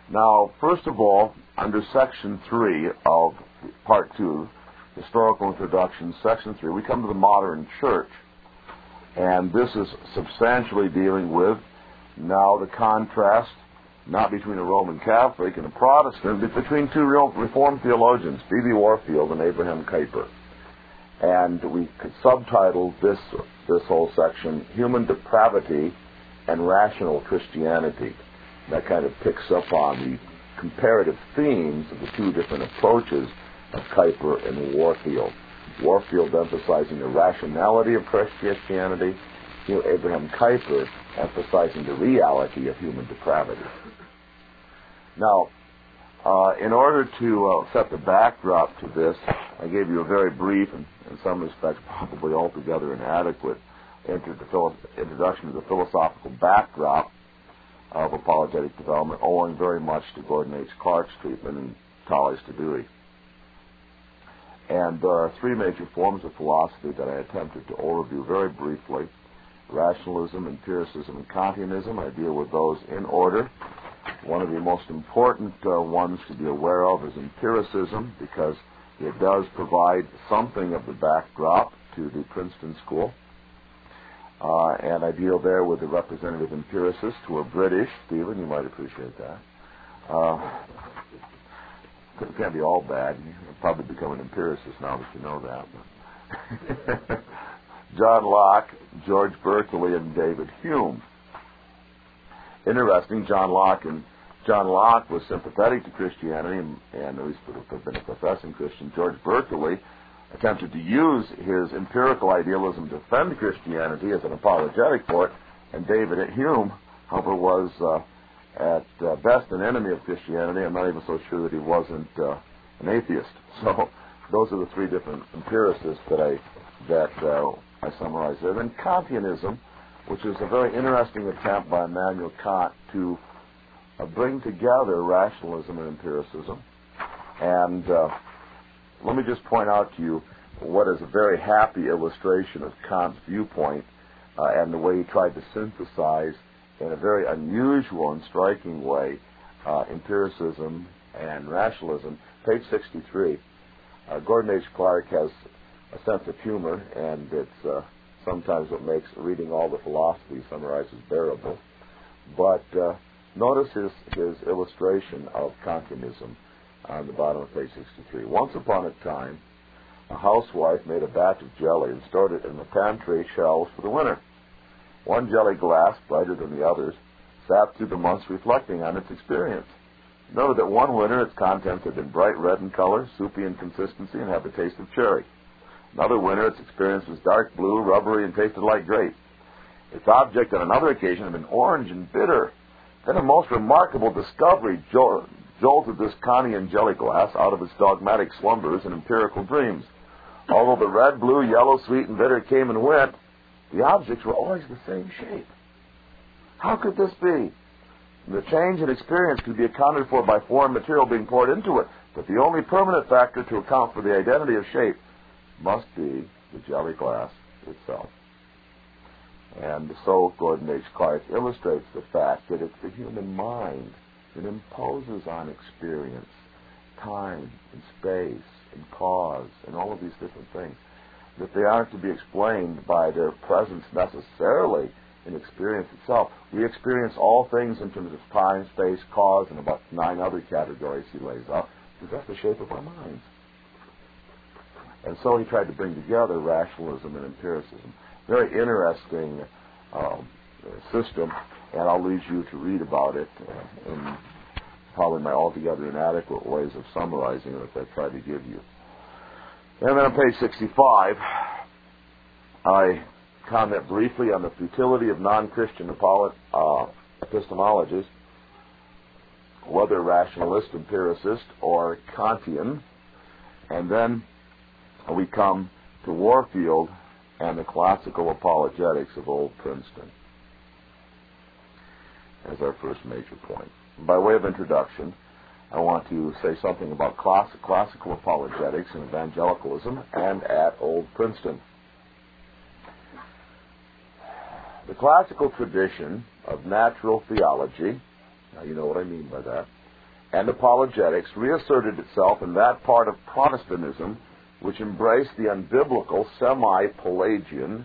Now, first of all, under Section 3 of Part 2, Historical Introduction, Section 3, we come to the modern church. And this is substantially dealing with now the contrast, not between a Roman Catholic and a Protestant, but between two real Reformed theologians, B.B. Warfield and Abraham Kuyper. And we could subtitle this whole section, Human Depravity and Rational Christianity. That kind of picks up on the comparative themes of the two different approaches of Kuyper and Warfield. Warfield emphasizing the rationality of Christianity, Abraham Kuyper emphasizing the reality of human depravity. Now, in order to set the backdrop to this, I gave you a very brief and in some respects probably altogether inadequate introduction to the philosophical backdrop of apologetic development, owing very much to Gordon H. Clark's treatment and Tallis to Dewey. And there are three major forms of philosophy that I attempted to overview very briefly: rationalism, empiricism, and Kantianism. I deal with those in order. One of the most important ones to be aware of is empiricism, because it does provide something of the backdrop to the Princeton School. And I deal there with the representative empiricists who are British. Stephen, you might appreciate that. It can't be all bad. You'll probably become an empiricist now that you know that. John Locke, George Berkeley, and David Hume. Interesting, John Locke was sympathetic to Christianity, and at least would have been a professing Christian. George Berkeley attempted to use his empirical idealism to defend Christianity as an apologetic for it, and David Hume, however, was at best an enemy of Christianity. I'm not even so sure that he wasn't an atheist. So those are the three different empiricists that I summarize there. Then Kantianism, which is a very interesting attempt by Immanuel Kant to bring together rationalism and empiricism. And let me just point out to you what is a very happy illustration of Kant's viewpoint and the way he tried to synthesize in a very unusual and striking way empiricism and rationalism. Page 63. Gordon H. Clark has a sense of humor, and it's sometimes what makes reading all the philosophy summarizes bearable. But notice his illustration of Kantianism on the bottom of page 63. Once upon a time, a housewife made a batch of jelly and stored it in the pantry shelves for the winter. One jelly glass, brighter than the others, sat through the months reflecting on its experience. Noted that one winter its contents had been bright red in color, soupy in consistency, and had the taste of cherry. Another winter its experience was dark blue, rubbery, and tasted like grape. Its object on another occasion had been orange and bitter. Then a most remarkable discovery jolted this Kantian jelly glass out of its dogmatic slumbers and empirical dreams. Although the red, blue, yellow, sweet, and bitter came and went, the objects were always the same shape. How could this be? The change in experience could be accounted for by foreign material being poured into it, but the only permanent factor to account for the identity of shape must be the jelly glass itself. And so Gordon H. Clark illustrates the fact that it's the human mind that imposes on experience time and space and cause and all of these different things, that they aren't to be explained by their presence necessarily in experience itself. We experience all things in terms of time, space, cause, and about 9 other categories he lays out, because that's the shape of our minds. And so he tried to bring together rationalism and empiricism. Very interesting system, and I'll leave you to read about it in probably my altogether inadequate ways of summarizing it that I tried to give you. And then on page 65, I comment briefly on the futility of non-Christian epistemologists, whether rationalist, empiricist, or Kantian. And then we come to Warfield and the classical apologetics of Old Princeton as our first major point. By way of introduction, I want to say something about classical apologetics and evangelicalism and at Old Princeton. The classical tradition of natural theology, now you know what I mean by that, and apologetics reasserted itself in that part of Protestantism which embraced the unbiblical semi-Pelagian.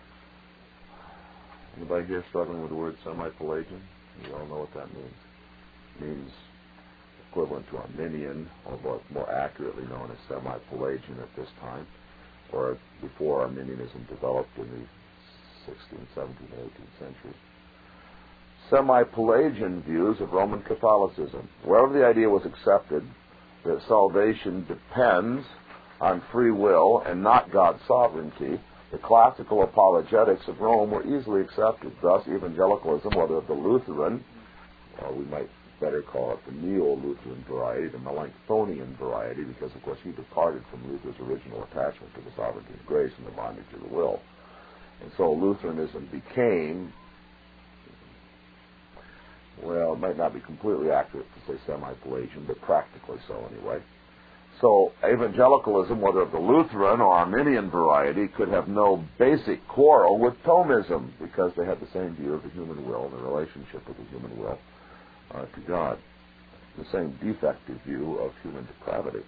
Anybody here struggling with the word semi-Pelagian? You all know what that means. It means equivalent to Arminian, or more accurately known as semi-Pelagian at this time, or before Arminianism developed in the 16th, 17th, and 18th centuries. Semi-Pelagian views of Roman Catholicism. Wherever the idea was accepted that salvation depends on free will and not God's sovereignty, the classical apologetics of Rome were easily accepted. Thus, evangelicalism, whether of the Lutheran, or we might better call it the Neo-Lutheran variety, the Melanchthonian variety, because, of course, he departed from Luther's original attachment to the sovereignty of grace and the bondage of the will. And so Lutheranism became, well, it might not be completely accurate to say semi-Pelagian, but practically so anyway. So evangelicalism, whether of the Lutheran or Arminian variety, could have no basic quarrel with Thomism, because they had the same view of the human will, the relationship of the human will to God, the same defective view of human depravity.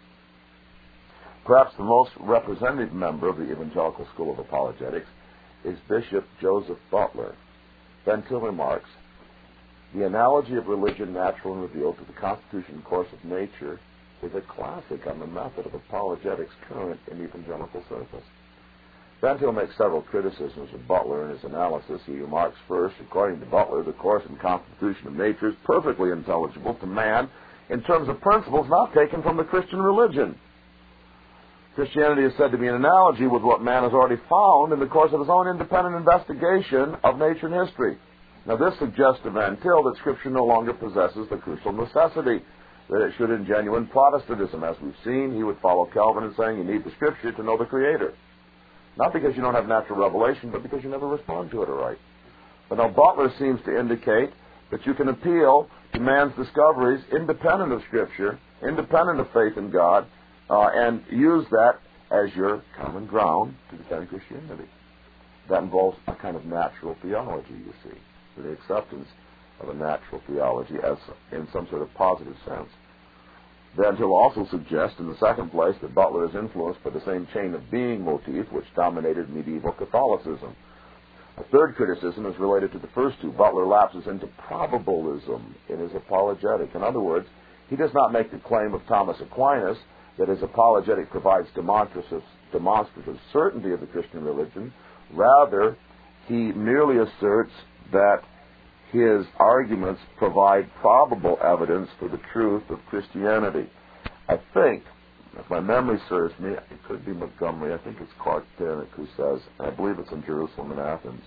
Perhaps the most representative member of the evangelical school of apologetics is Bishop Joseph Butler. Van Til remarks, "The analogy of religion, natural and revealed, to the constitution and course of nature is a classic on the method of apologetics current in evangelical circles." Van Til makes several criticisms of Butler in his analysis. He remarks first, according to Butler, the course and constitution of nature is perfectly intelligible to man in terms of principles not taken from the Christian religion. Christianity is said to be an analogy with what man has already found in the course of his own independent investigation of nature and history. Now, this suggests to Van Til that Scripture no longer possesses the crucial necessity that it should in genuine Protestantism. As we've seen, he would follow Calvin in saying you need the Scripture to know the Creator. Not because you don't have natural revelation, but because you never respond to it aright. But now Butler seems to indicate that you can appeal to man's discoveries independent of Scripture, independent of faith in God, and use that as your common ground to defend Christianity. That involves a kind of natural theology, you see, the acceptance of a natural theology as in some sort of positive sense. Van Til also suggests, in the second place, that Butler is influenced by the same chain of being motif which dominated medieval Catholicism. A third criticism is related to the first two. Butler lapses into probabilism in his apologetic. In other words, he does not make the claim of Thomas Aquinas that his apologetic provides demonstrative certainty of the Christian religion. Rather, he merely asserts that his arguments provide probable evidence for the truth of Christianity. I think, if my memory serves me, it could be Montgomery, I think it's Clark Pinnock who says, I believe it's in Jerusalem and Athens,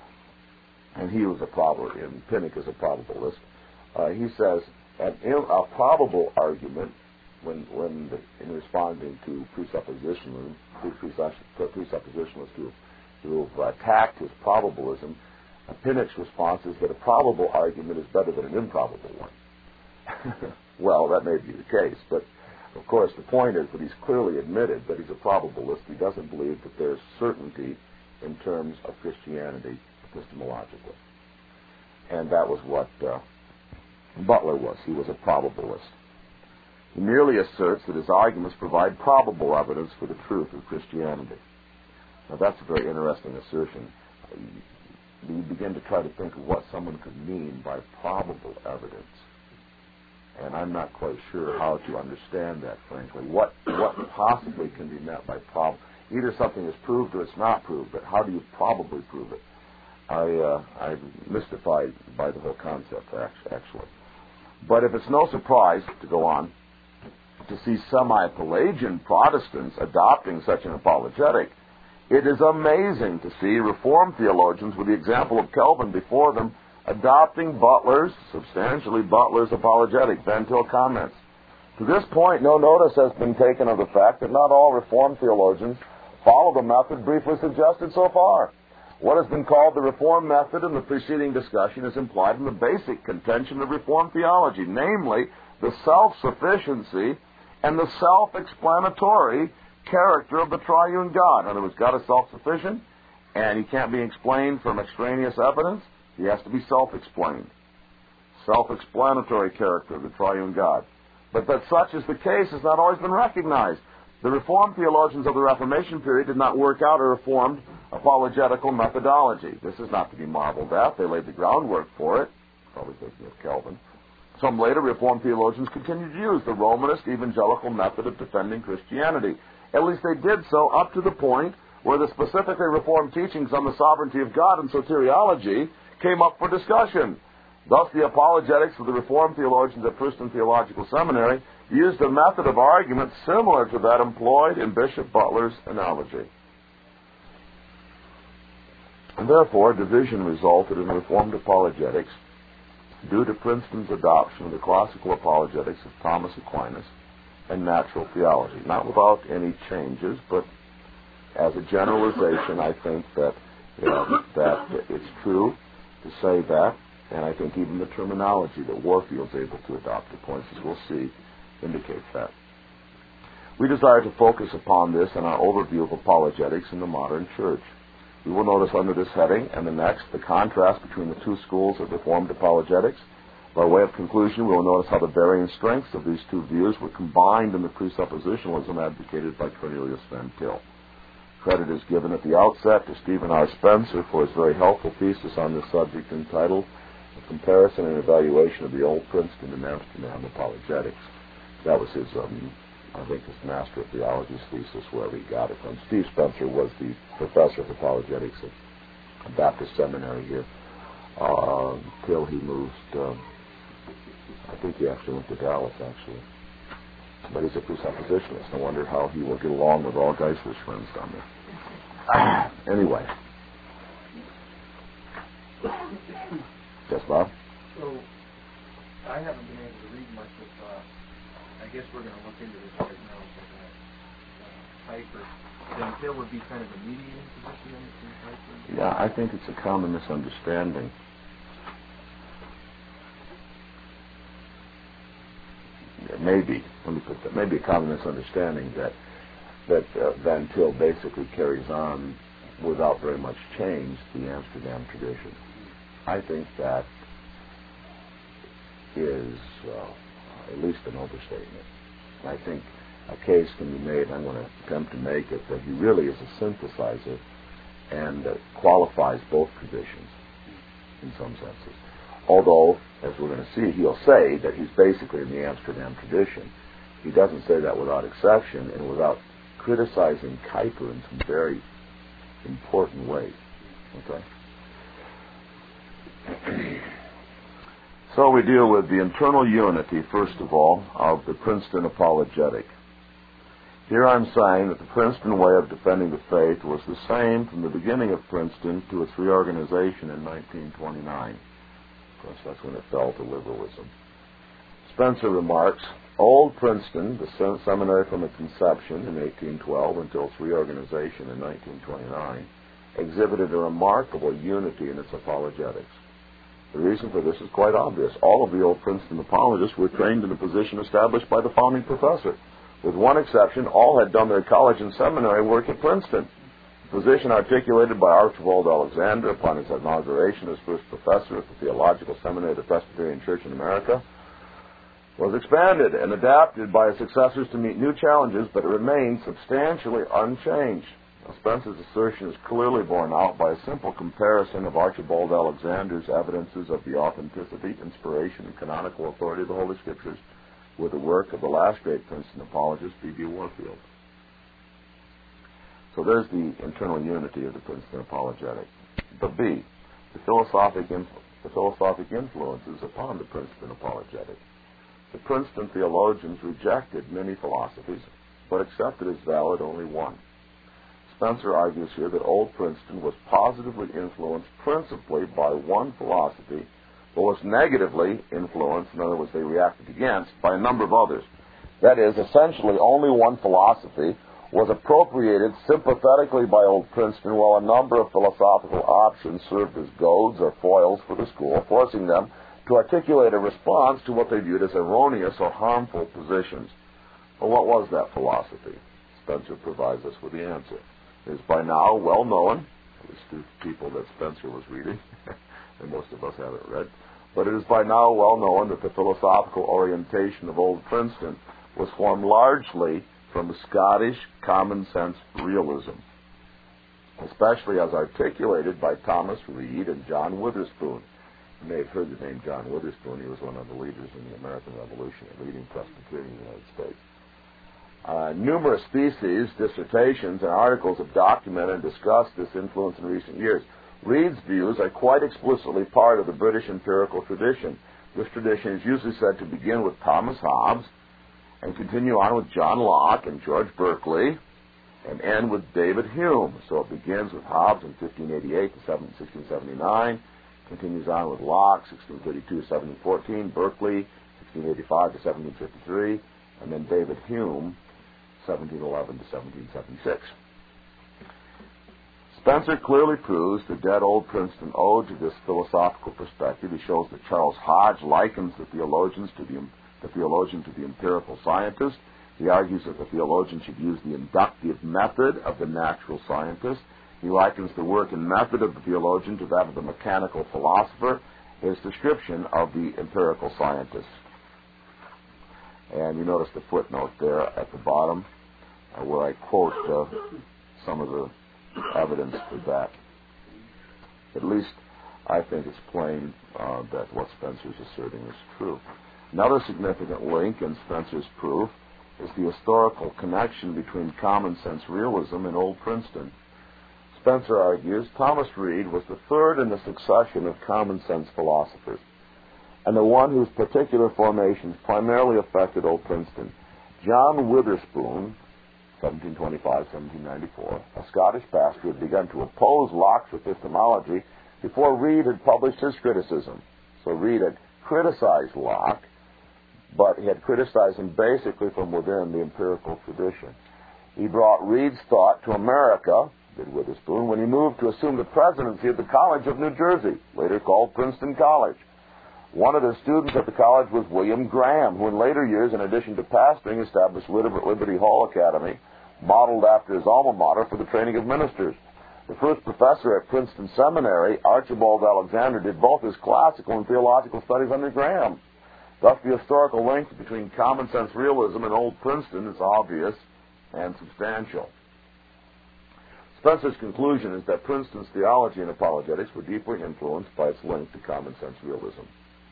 and he was and Pinnock is a probabilist. He says, a probable argument, in responding to presuppositionalists who have attacked his probabilism, Pinnock's response is that a probable argument is better than an improbable one. Well, that may be the case, but of course the point is that he's clearly admitted that he's a probabilist. He doesn't believe that there's certainty in terms of Christianity epistemologically. And that was what Butler was. He was a probabilist. He merely asserts that his arguments provide probable evidence for the truth of Christianity. Now that's a very interesting assertion. We begin to try to think of what someone could mean by probable evidence. And I'm not quite sure how to understand that, frankly. What possibly can be meant by probable? Either something is proved or it's not proved, but how do you probably prove it? I'm mystified by the whole concept, actually. But if it's no surprise, to go on, to see semi-Pelagian Protestants adopting such an apologetic, it is amazing to see Reformed theologians, with the example of Calvin before them, adopting substantially Butler's apologetic. Van Til comments, to this point, no notice has been taken of the fact that not all Reformed theologians follow the method briefly suggested so far. What has been called the Reformed method in the preceding discussion is implied in the basic contention of Reformed theology, namely the self-sufficiency and the self-explanatory character of the triune God. In other words, God is self-sufficient, and he can't be explained from extraneous evidence. He has to be self-explained. Self-explanatory character of the triune God. But that such is the case has not always been recognized. The Reformed theologians of the Reformation period did not work out a Reformed apologetical methodology. This is not to be marveled at. They laid the groundwork for it, probably thinking of Calvin. Some later Reformed theologians continued to use the Romanist evangelical method of defending Christianity. At least they did so up to the point where the specifically Reformed teachings on the sovereignty of God and soteriology came up for discussion. Thus, the apologetics of the Reformed theologians at Princeton Theological Seminary used a method of argument similar to that employed in Bishop Butler's analogy. And therefore, division resulted in Reformed apologetics due to Princeton's adoption of the classical apologetics of Thomas Aquinas and natural theology. Not without any changes, but as a generalization, I think that it's true to say that, and I think even the terminology that Warfield's able to adopt at points, as we'll see, indicates that. We desire to focus upon this in our overview of apologetics in the modern church. We will notice under this heading and the next the contrast between the two schools of Reformed apologetics. By way of conclusion, we will notice how the varying strengths of these two views were combined in the presuppositionalism advocated by Cornelius Van Til. Credit is given at the outset to Stephen R. Spencer for his very helpful thesis on this subject entitled A Comparison and Evaluation of the Old Princeton and Amsterdam Apologetics. That was his, I think, his Master of Theology's thesis, wherever he got it from. Steve Spencer was the professor of apologetics at Baptist Seminary here till he moved, I think he actually went to Dallas, actually. But he's a presuppositionalist. I wonder how he will get along with all Geisler's friends down there. Anyway. Yes, Bob? So, I haven't been able to read much of, I guess we're going to look into this right now, but Piper. Then Phil would be kind of a mediating position in Piper? Yeah, I think it's a common misunderstanding. Maybe, let me put that, maybe a common misunderstanding that Van Til basically carries on without very much change the Amsterdam tradition. I think that is at least an overstatement. I think a case can be made, I'm going to attempt to make it, that he really is a synthesizer and qualifies both traditions in some senses. Although, as we're going to see, he'll say that he's basically in the Amsterdam tradition. He doesn't say that without exception and without criticizing Kuyper in some very important ways. Okay? So we deal with the internal unity, first of all, of the Princeton apologetic. Here I'm saying that the Princeton way of defending the faith was the same from the beginning of Princeton to its reorganization in 1929. Of course, that's when it fell to liberalism. Spencer remarks, Old Princeton, the seminary from its inception in 1812 until its reorganization in 1929, exhibited a remarkable unity in its apologetics. The reason for this is quite obvious. All of the old Princeton apologists were trained in a position established by the founding professor. With one exception, all had done their college and seminary work at Princeton. The position articulated by Archibald Alexander upon his inauguration as first professor at the Theological Seminary of the Presbyterian Church in America was expanded and adapted by his successors to meet new challenges, but it remained substantially unchanged. Spencer's assertion is clearly borne out by a simple comparison of Archibald Alexander's evidences of the authenticity, inspiration, and canonical authority of the Holy Scriptures with the work of the last great Princeton apologist, B.B. Warfield. So there's the internal unity of the Princeton apologetic. But B, the philosophic influences upon the Princeton apologetic. The Princeton theologians rejected many philosophies, but accepted as valid only one. Spencer argues here that old Princeton was positively influenced principally by one philosophy, but was negatively influenced, in other words, they reacted against, by a number of others. That is, essentially only one philosophy was appropriated sympathetically by old Princeton, while a number of philosophical options served as goads or foils for the school, forcing them to articulate a response to what they viewed as erroneous or harmful positions. Well, what was that philosophy? Spencer provides us with the answer. It is by now well known, at least to people that Spencer was reading, and most of us haven't read, but it is by now well known that the philosophical orientation of Old Princeton was formed largely from the Scottish common sense realism, especially as articulated by Thomas Reed and John Witherspoon. You may have heard the name John Witherspoon. He was one of the leaders in the American Revolution, a leading Presbyterian in the United States. Numerous theses, dissertations, and articles have documented and discussed this influence in recent years. Reed's views are quite explicitly part of the British empirical tradition. This tradition is usually said to begin with Thomas Hobbes and continue on with John Locke and George Berkeley and end with David Hume. So it begins with Hobbes in 1588 to 1679, continues on with Locke, 1632 to 1714, Berkeley, 1685 to 1753, and then David Hume, 1711 to 1776. Spencer clearly proves the dead Old Princeton ode to this philosophical perspective. He shows that Charles Hodge likens the theologian to the empirical scientist. He argues that the theologian should use the inductive method of the natural scientist. He likens the work and method of the theologian to that of the mechanical philosopher, his description of the empirical scientist. And you notice the footnote there at the bottom where I quote some of the evidence for that. At least I think it's plain that what Spencer's asserting is true. Another significant link in Spencer's proof is the historical connection between common sense realism and Old Princeton. Spencer argues Thomas Reed was the third in the succession of common sense philosophers, and the one whose particular formations primarily affected Old Princeton. John Witherspoon, 1725-1794, a Scottish pastor, had begun to oppose Locke's epistemology before Reed had published his criticism. So Reed had criticized Locke, but he had criticized him basically from within the empirical tradition. He brought Reed's thought to America, did Witherspoon, when he moved to assume the presidency of the College of New Jersey, later called Princeton College. One of the students at the college was William Graham, who in later years, in addition to pastoring, established Liberty Hall Academy, modeled after his alma mater for the training of ministers. The first professor at Princeton Seminary, Archibald Alexander, did both his classical and theological studies under Graham. Thus, the historical link between common sense realism and Old Princeton is obvious and substantial. Spencer's conclusion is that Princeton's theology and apologetics were deeply influenced by its link to common sense realism.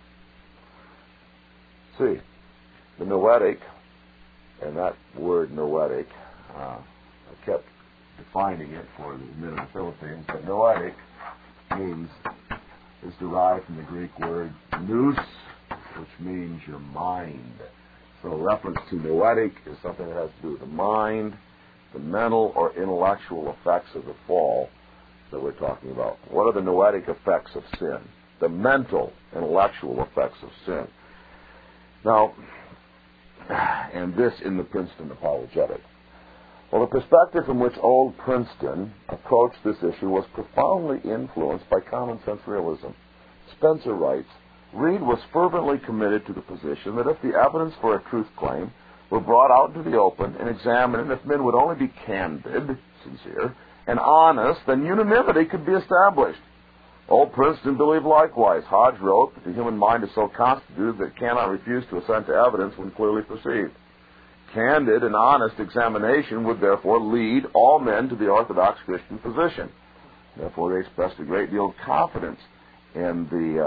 See, the noetic, and that word noetic, I kept defining it for the men in the Philippines, but noetic is derived from the Greek word nous, which means your mind. So reference to noetic is something that has to do with the mind, the mental or intellectual effects of the fall that we're talking about. What are the noetic effects of sin? The mental, intellectual effects of sin. Now, and this in the Princeton Apologetic. Well, the perspective from which Old Princeton approached this issue was profoundly influenced by common sense realism. Spencer writes, Reed was fervently committed to the position that if the evidence for a truth claim were brought out into the open and examined, and if men would only be candid, sincere, and honest, then unanimity could be established. Old Princeton believed likewise. Hodge wrote that the human mind is so constituted that it cannot refuse to assent to evidence when clearly perceived. Candid and honest examination would therefore lead all men to the orthodox Christian position. Therefore, they expressed a great deal of confidence in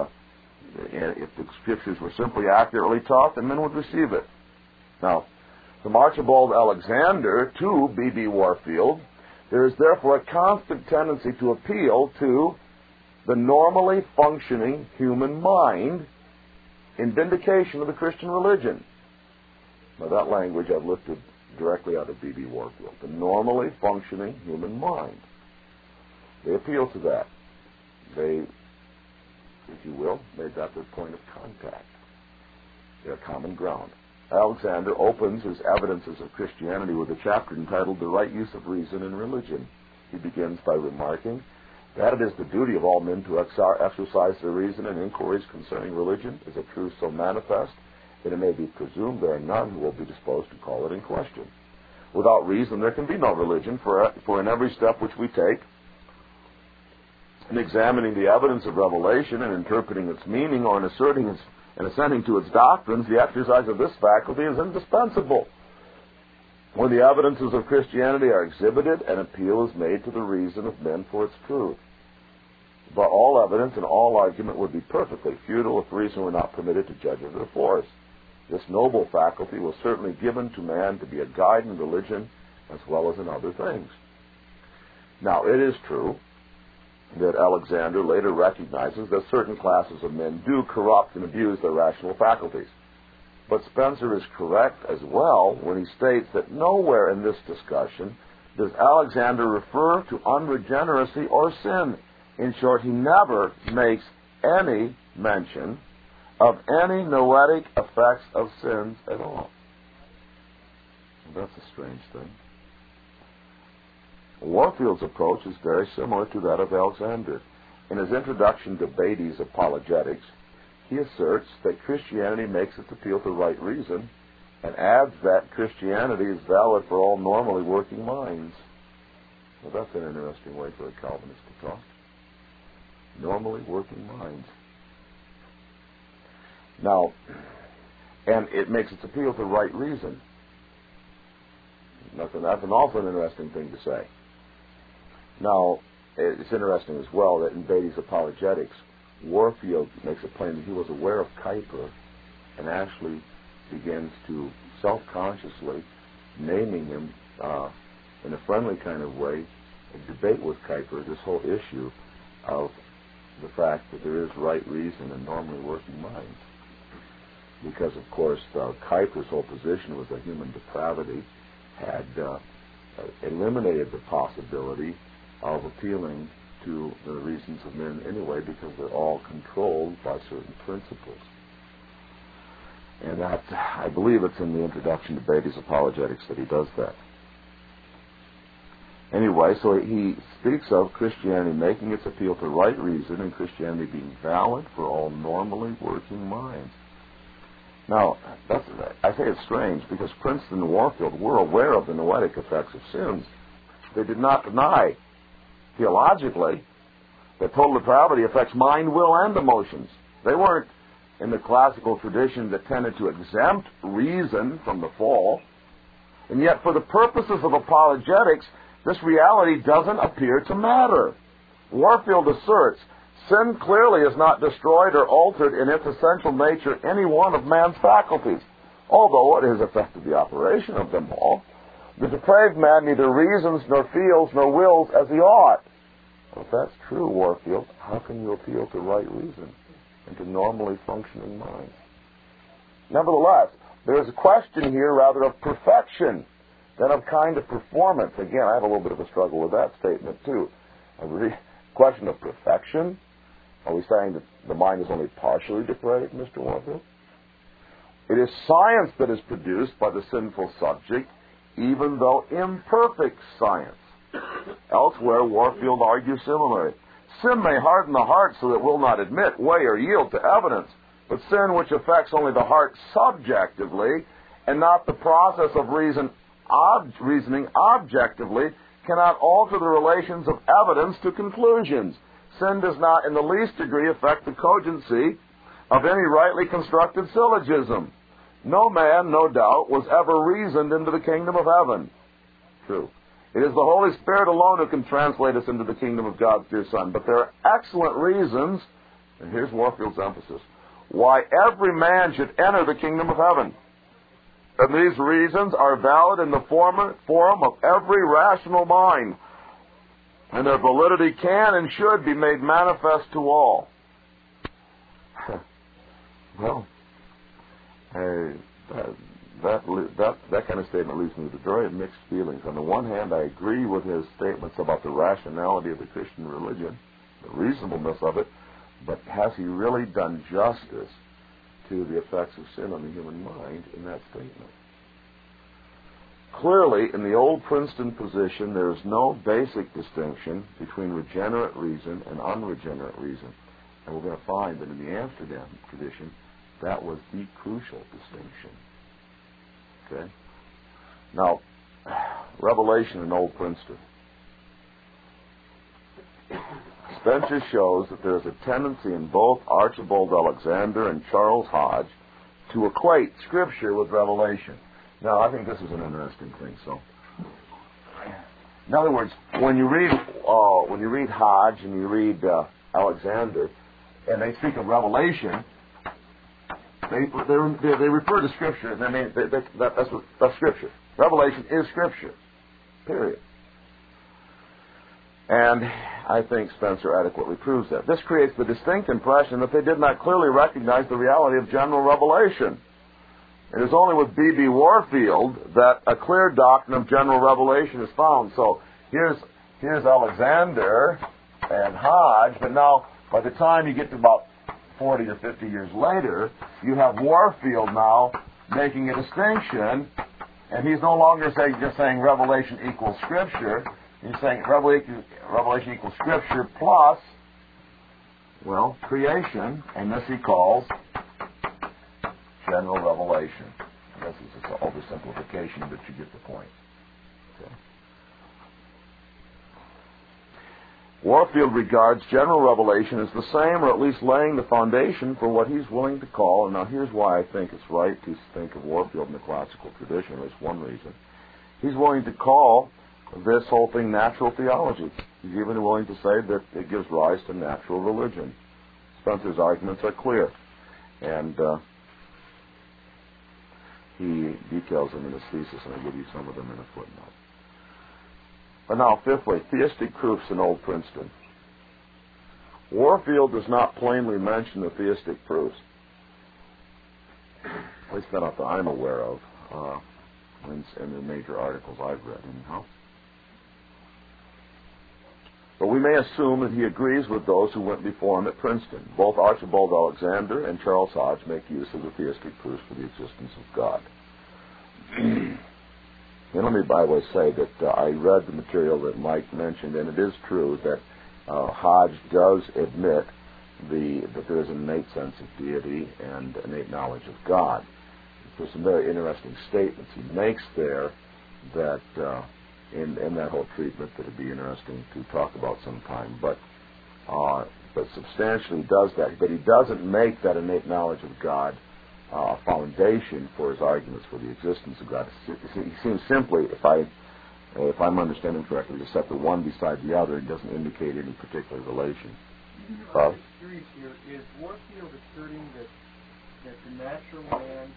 if the Scriptures were simply accurately taught, then men would receive it. Now, from Archibald Alexander to B.B. Warfield, there is therefore a constant tendency to appeal to the normally functioning human mind in vindication of the Christian religion. Now, that language I've lifted directly out of B.B. Warfield. The normally functioning human mind. They appeal to that. They, if you will, made that their point of contact, their common ground. Alexander opens his evidences of Christianity with a chapter entitled The Right Use of Reason in Religion. He begins by remarking that it is the duty of all men to exercise their reason in inquiries concerning religion is a truth so manifest that it may be presumed there are none who will be disposed to call it in question. Without reason there can be no religion, for in every step which we take, in examining the evidence of revelation and interpreting its meaning or in asserting its, and assenting to its doctrines, the exercise of this faculty is indispensable. When the evidences of Christianity are exhibited, an appeal is made to the reason of men for its truth. But all evidence and all argument would be perfectly futile if reason were not permitted to judge of their force. This noble faculty was certainly given to man to be a guide in religion as well as in other things. Now, it is true that Alexander later recognizes that certain classes of men do corrupt and abuse their rational faculties. But Spencer is correct as well when he states that nowhere in this discussion does Alexander refer to unregeneracy or sin. In short, he never makes any mention of any noetic effects of sins at all. That's a strange thing. Warfield's approach is very similar to that of Alexander. In his introduction to Beatty's Apologetics, he asserts that Christianity makes its appeal to right reason and adds that Christianity is valid for all normally working minds. Well, that's an interesting way for a Calvinist to talk. Normally working minds. Now, and it makes its appeal to right reason. That's also an interesting thing to say. Now, it's interesting as well that in Beatty's Apologetics, Warfield makes it plain that he was aware of Kuyper and actually begins to self-consciously, naming him in a friendly kind of way, debate with Kuyper this whole issue of the fact that there is right reason in normally working minds. Because, of course, Kuyper's whole position was that human depravity had eliminated the possibility of appealing to the reasons of men anyway, because they're all controlled by certain principles. And that, I believe it's in the introduction to Beatty's Apologetics that he does that. Anyway, so he speaks of Christianity making its appeal to right reason and Christianity being valid for all normally working minds. Now, I say it's strange because Princeton and Warfield were aware of the noetic effects of sins. They did not deny, theologically, that total depravity affects mind, will, and emotions. They weren't in the classical tradition that tended to exempt reason from the fall. And yet, for the purposes of apologetics, this reality doesn't appear to matter. Warfield asserts, sin clearly is not destroyed or altered in its essential nature any one of man's faculties, although it has affected the operation of them all. The depraved man neither reasons, nor feels, nor wills as he ought. Well, if that's true, Warfield, how can you appeal to right reason and to normally functioning minds? Nevertheless, there is a question here rather of perfection than of kind of performance. Again, I have a little bit of a struggle with that statement, too. A question of perfection? Are we saying that the mind is only partially depraved, Mr. Warfield? It is science that is produced by the sinful subject, even though imperfect science. Elsewhere, Warfield argues similarly. Sin may harden the heart so that it will not admit, weigh, or yield to evidence, but sin which affects only the heart subjectively and not the process of reasoning objectively cannot alter the relations of evidence to conclusions. Sin does not in the least degree affect the cogency of any rightly constructed syllogism. No man, no doubt, was ever reasoned into the kingdom of heaven. True. It is the Holy Spirit alone who can translate us into the kingdom of God's dear Son. But there are excellent reasons, and here's Warfield's emphasis, why every man should enter the kingdom of heaven. And these reasons are valid in the forum of every rational mind, and their validity can and should be made manifest to all. Well, that kind of statement leaves me with very mixed feelings. On the one hand, I agree with his statements about the rationality of the Christian religion, the reasonableness of it, but has he really done justice to the effects of sin on the human mind in that statement? Clearly, in the old Princeton position, there is no basic distinction between regenerate reason and unregenerate reason. And we're going to find that in the Amsterdam tradition, that was the crucial distinction. Okay? Now, revelation in Old Princeton. Spencer shows that there is a tendency in both Archibald Alexander and Charles Hodge to equate Scripture with revelation. Now, I think this is an interesting thing. So, in other words, when you read Hodge and you read Alexander, and they speak of revelation, they refer to Scripture. And I mean, that's Scripture. Revelation is Scripture. Period. And I think Spencer adequately proves that. This creates the distinct impression that they did not clearly recognize the reality of general revelation. It is only with B.B. Warfield that a clear doctrine of general revelation is found. So here's Alexander and Hodge, but now by the time you get to about 40 or 50 years later, you have Warfield now making a distinction, and he's no longer just saying revelation equals Scripture. He's saying revelation equals Scripture plus, well, creation, and this he calls general revelation. This is an oversimplification, but you get the point. Okay. Warfield regards general revelation as the same, or at least laying the foundation for what he's willing to call, and now here's why I think it's right to think of Warfield in the classical tradition. There's one reason. He's willing to call this whole thing natural theology. He's even willing to say that it gives rise to natural religion. Spencer's arguments are clear, and he details them in his thesis, and I'll give you some of them in a footnote. But now, fifthly, theistic proofs in Old Princeton. Warfield does not plainly mention the theistic proofs, at least not that I'm aware of, in the major articles I've read, anyhow. But we may assume that he agrees with those who went before him at Princeton. Both Archibald Alexander and Charles Hodge make use of the theistic proofs for the existence of God. And let me, by the way, say that I read the material that Mike mentioned, and it is true that Hodge does admit that there is an innate sense of deity and innate knowledge of God. There's some very interesting statements he makes there that in that whole treatment that would be interesting to talk about sometime. But substantially does that. But he doesn't make that innate knowledge of God a foundation for his arguments for the existence of God. He seems simply, if I'm understanding correctly, to set the one beside the other. It doesn't indicate any particular relation. I'm curious here. Is Warfield asserting that the natural man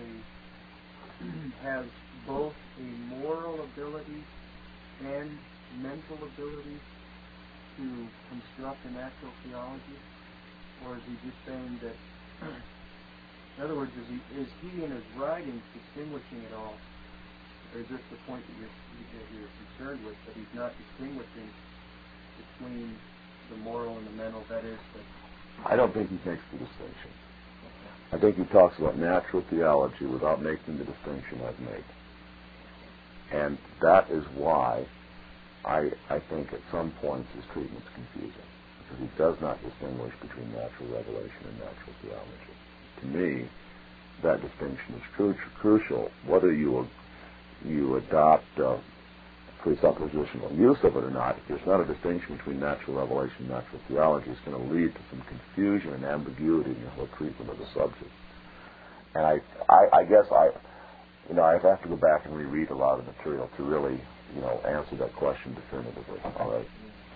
has both a moral ability and mental ability to construct a natural theology? Or is he just saying that, in other words, is he in his writings distinguishing it all? Or is this the point that you're concerned with, that he's not distinguishing between the moral and the mental, that is? I don't think he makes the distinction. I think he talks about natural theology without making the distinction I've made. And that is why I think at some points his treatment's confusing, because he does not distinguish between natural revelation and natural theology. To me, that distinction is crucial. Whether you adopt presuppositional use of it or not, if there's not a distinction between natural revelation and natural theology, it's going to lead to some confusion and ambiguity in your whole treatment of the subject. And I guess I'd have to go back and reread a lot of material to really, answer that question definitively. All right.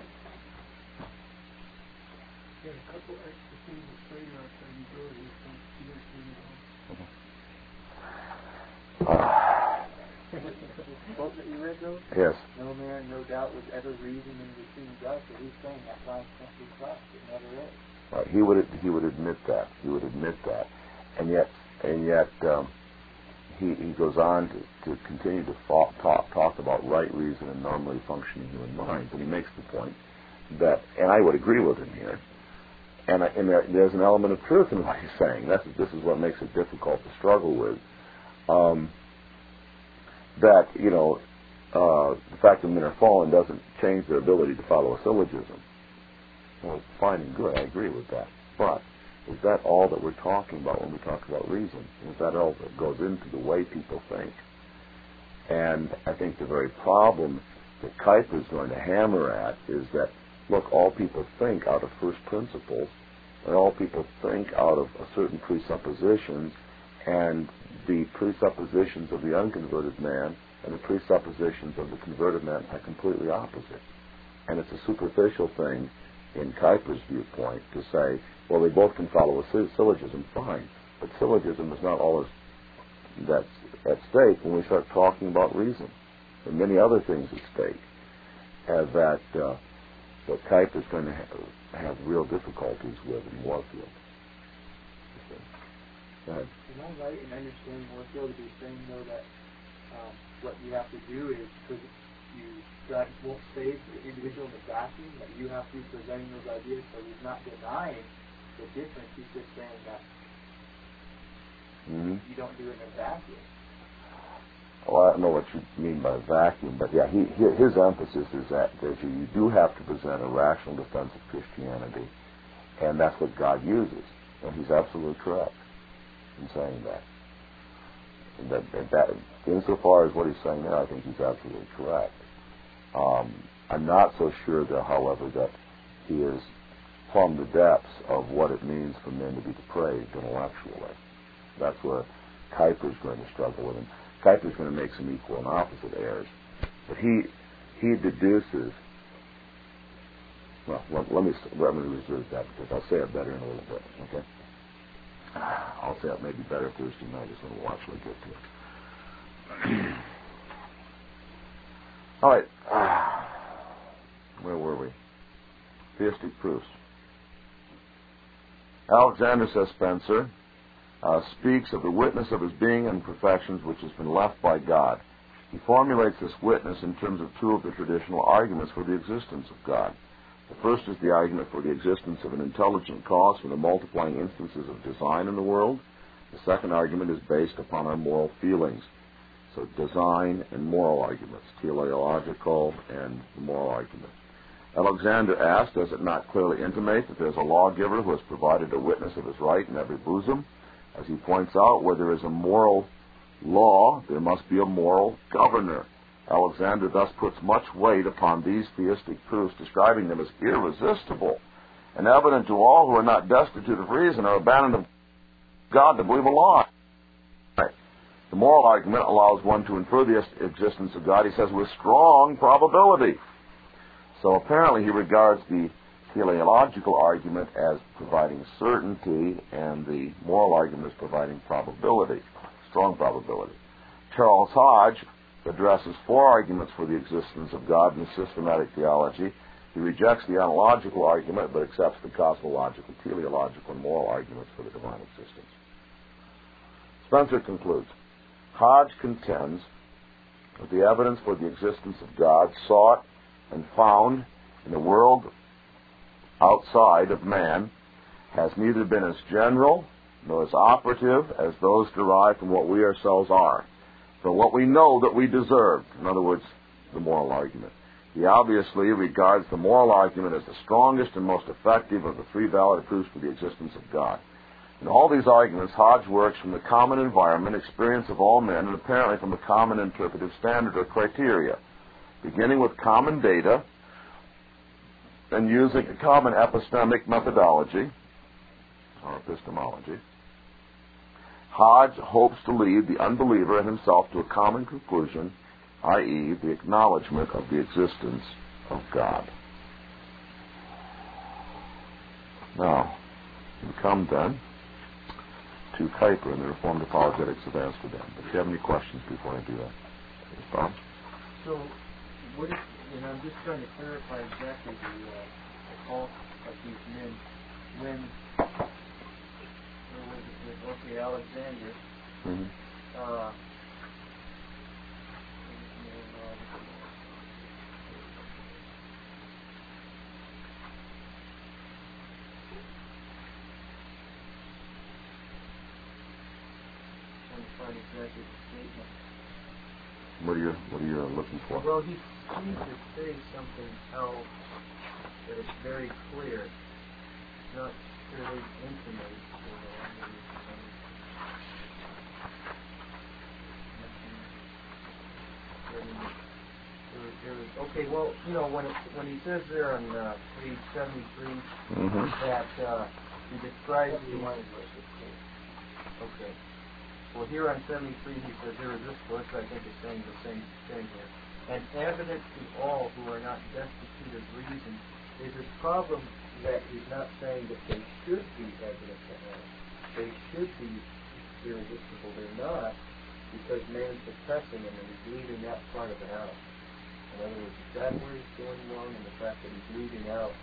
Yeah, a couple extra things to say after you go to this one. You read those? Yes. No man, no doubt, was ever reasoning between God. So he's saying that last century class, it never is. Right. He would admit that. He would admit that, and yet he goes on to continue to talk about right reason and normally functioning human minds, and he makes the point that, and I would agree with him here, and there's an element of truth in what he's saying. This is what makes it difficult to struggle with. That the fact that men are fallen doesn't change their ability to follow a syllogism. Well, fine and good, I agree with that. But is that all that we're talking about when we talk about reason? Is that all that goes into the way people think? And I think the very problem that Kuyper is going to hammer at is that look, all people think out of first principles, and all people think out of a certain presuppositions, and the presuppositions of the unconverted man and the presuppositions of the converted man are completely opposite. And it's a superficial thing in Kuyper's viewpoint to say, well, they both can follow a syllogism, fine, but syllogism is not all that's at stake when we start talking about reason. There are many other things at stake, as that what Kuyper is going to have real difficulties with in Warfield. Go ahead. Am I right in understanding Warfield to be saying, though, that what you have to do is, because God won't save the individual in the vacuum, that you have to be presenting those ideas, so he's not denying the difference, he's just saying that you don't do it in a vacuum. Well, I don't know what you mean by vacuum, but yeah, his emphasis is that you do have to present a rational defense of Christianity, and that's what God uses, and he's absolutely correct in saying that. And that insofar as what he's saying there, I think he's absolutely correct. I'm not so sure, though, however, that he has plumbed the depths of what it means for men to be depraved intellectually. That's where Kuyper's going to struggle with him. Kuyper's going to make some equal and opposite errors. But he deduces... Well, let me reserve that because I'll say it better in a little bit, okay? I'll say it maybe better Thursday night as we'll watch when we get to it. All right. Where were we? Theistic proofs. Alexander, says Spencer, speaks of the witness of his being and perfections which has been left by God. He formulates this witness in terms of two of the traditional arguments for the existence of God. The first is the argument for the existence of an intelligent cause for the multiplying instances of design in the world. The second argument is based upon our moral feelings. So design and moral arguments, teleological and moral argument. Alexander asked, does it not clearly intimate that there is a lawgiver who has provided a witness of his right in every bosom? As he points out, where there is a moral law, there must be a moral governor. Alexander thus puts much weight upon these theistic proofs, describing them as irresistible and evident to all who are not destitute of reason or abandoned of God to believe a lie. The moral argument allows one to infer the existence of God, he says, with strong probability. So apparently he regards the teleological argument as providing certainty and the moral argument as providing probability, strong probability. Charles Hodge addresses four arguments for the existence of God in his systematic theology. He rejects the analogical argument but accepts the cosmological, teleological, and moral arguments for the divine existence. Spencer concludes, Hodge contends that the evidence for the existence of God sought and found in the world outside of man has neither been as general nor as operative as those derived from what we ourselves are, but what we know that we deserve, in other words, the moral argument. He obviously regards the moral argument as the strongest and most effective of the three valid proofs for the existence of God. In all these arguments, Hodge works from the common environment, experience of all men, and apparently from a common interpretive standard or criteria, beginning with common data and using a common epistemic methodology, or epistemology. Hodge hopes to lead the unbeliever and himself to a common conclusion, i.e., the acknowledgement of the existence of God. Now, we come then to Kuyper and the Reformed Apologetics of Amsterdam. But if you have any questions before I do that, yes, Bob? So, what if, and I'm just trying to clarify exactly the call of these men when, okay, Alexander, exactly the statement. What are you looking for? Well, he seems to say something else that is very clear. It's not clearly intimate. Okay, well, when he says there on page 73 that he describes the... Okay. Well, here on 73 he says irresistible. This, I think, is saying the same thing here. And evident to all who are not destitute of reason. Is his problem that he's not saying that they should be evident to all? They should be irresistible. They're not, because man's suppressing them and he's leaving that part of it out. In other words, is that where he's going wrong in the fact that he's leaving out?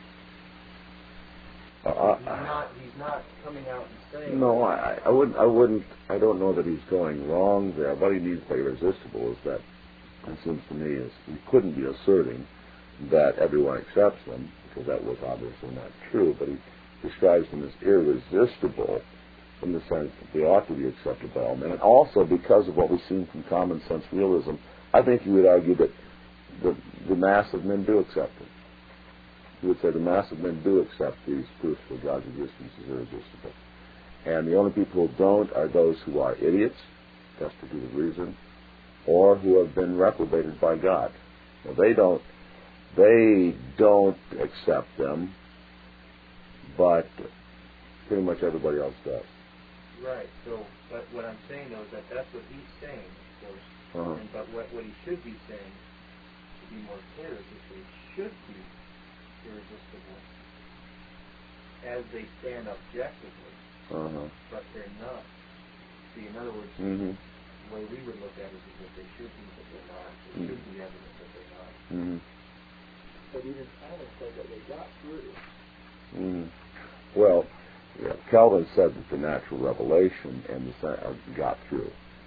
He's not coming out and saying... No, I wouldn't. I don't know that he's going wrong there. What he means by irresistible is that, it seems to me, is he couldn't be asserting that everyone accepts them, because that was obviously not true, but he describes them as irresistible in the sense that they ought to be accepted by all men. And also, because of what we've seen from common sense realism, I think he would argue that the mass of men do accept it. He would say the mass of men do accept these proofs for God's existence as irresistible. And the only people who don't are those who are idiots, destitute of reason, or who have been reprobated by God. Now, they don't accept them, but pretty much everybody else does. Right. So, but what I'm saying though is that that's what he's saying, of course. But what he should be saying, to be more clear, is that they should be irresistible as they stand objectively, but they're not. See, in other words, the way we would look at it is that they should be, but they're not. They should be evident, but they're not. But even Calvin said that they got through. Well, yeah, Calvin said that the natural revelation and the got through.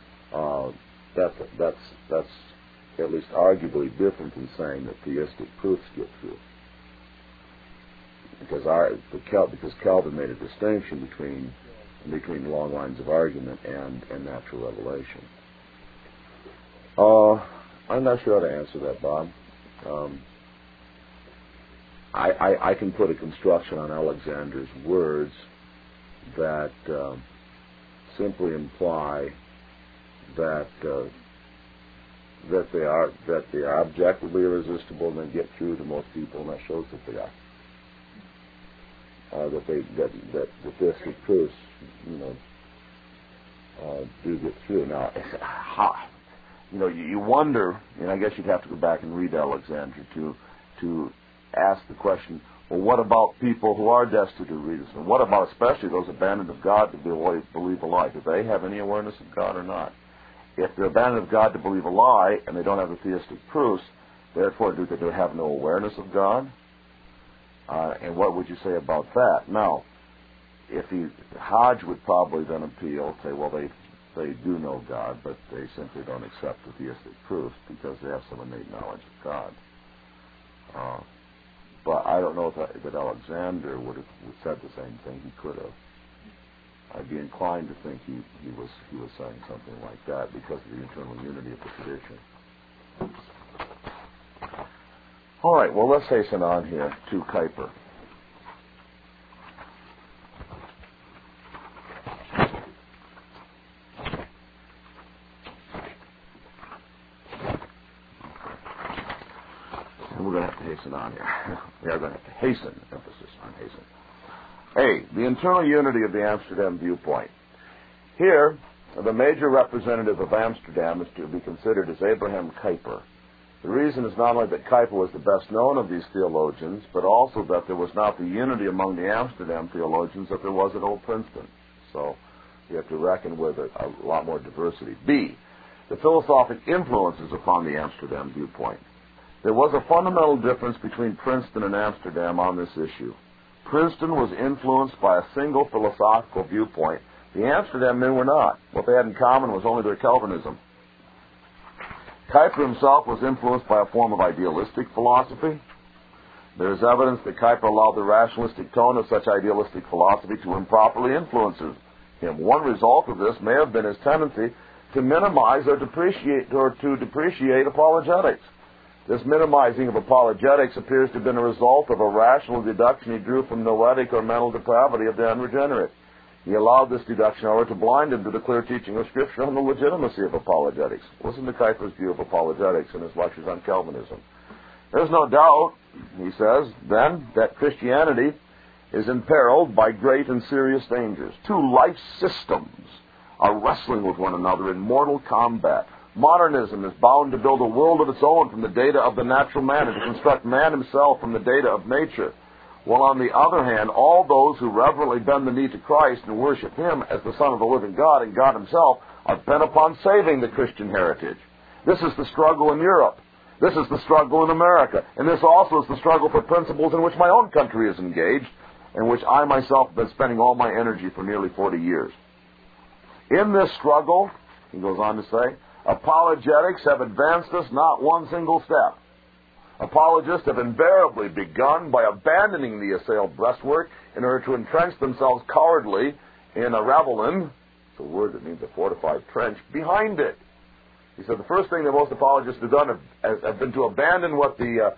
That's at least arguably different than saying that theistic proofs get through. Because Calvin made a distinction between long lines of argument and natural revelation. I'm not sure how to answer that, Bob. I can put a construction on Alexander's words that simply imply that they are objectively irresistible and they get through to most people, and that shows that they are. That the theistic proofs, do get through. Now, you wonder, and I guess you'd have to go back and read Alexander to ask the question, well, what about people who are destitute of reason? And what about especially those abandoned of God to believe a lie? Do they have any awareness of God or not? If they're abandoned of God to believe a lie and they don't have the theistic proofs, therefore do they have no awareness of God? And what would you say about that? Now, Hodge would probably then appeal, say, well, they do know God, but they simply don't accept the theistic proofs because they have some innate knowledge of God. But I don't know that Alexander would have said the same thing. He could have. I'd be inclined to think he was saying something like that because of the internal unity of the tradition. All right, well, let's hasten on here to Kuyper. And we're going to have to hasten on here. We are going to have to hasten, emphasis on hasten. A, the internal unity of the Amsterdam viewpoint. Here, the major representative of Amsterdam is to be considered as Abraham Kuyper. The reason is not only that Kuyper was the best known of these theologians, but also that there was not the unity among the Amsterdam theologians that there was at Old Princeton. So you have to reckon with a lot more diversity. B, the philosophic influences upon the Amsterdam viewpoint. There was a fundamental difference between Princeton and Amsterdam on this issue. Princeton was influenced by a single philosophical viewpoint. The Amsterdam men were not. What they had in common was only their Calvinism. Kuyper himself was influenced by a form of idealistic philosophy. There is evidence that Kuyper allowed the rationalistic tone of such idealistic philosophy to improperly influence him. One result of this may have been his tendency to minimize or to depreciate apologetics. This minimizing of apologetics appears to have been a result of a rational deduction he drew from noetic or mental depravity of the unregenerate. He allowed this deduction, however, to blind him to the clear teaching of Scripture on the legitimacy of apologetics. Listen to Kuyper's view of apologetics in his lectures on Calvinism. There's no doubt, he says, then, that Christianity is imperiled by great and serious dangers. Two life systems are wrestling with one another in mortal combat. Modernism is bound to build a world of its own from the data of the natural man and to construct man himself from the data of nature. While on the other hand, all those who reverently bend the knee to Christ and worship Him as the Son of the living God and God Himself are bent upon saving the Christian heritage. This is the struggle in Europe. This is the struggle in America. And this also is the struggle for principles in which my own country is engaged, in which I myself have been spending all my energy for nearly 40 years. In this struggle, he goes on to say, apologetics have advanced us not one single step. Apologists have invariably begun by abandoning the assailed breastwork in order to entrench themselves cowardly in a ravelin, it's a word that means a fortified trench, behind it. He said the first thing that most apologists have done have been to abandon what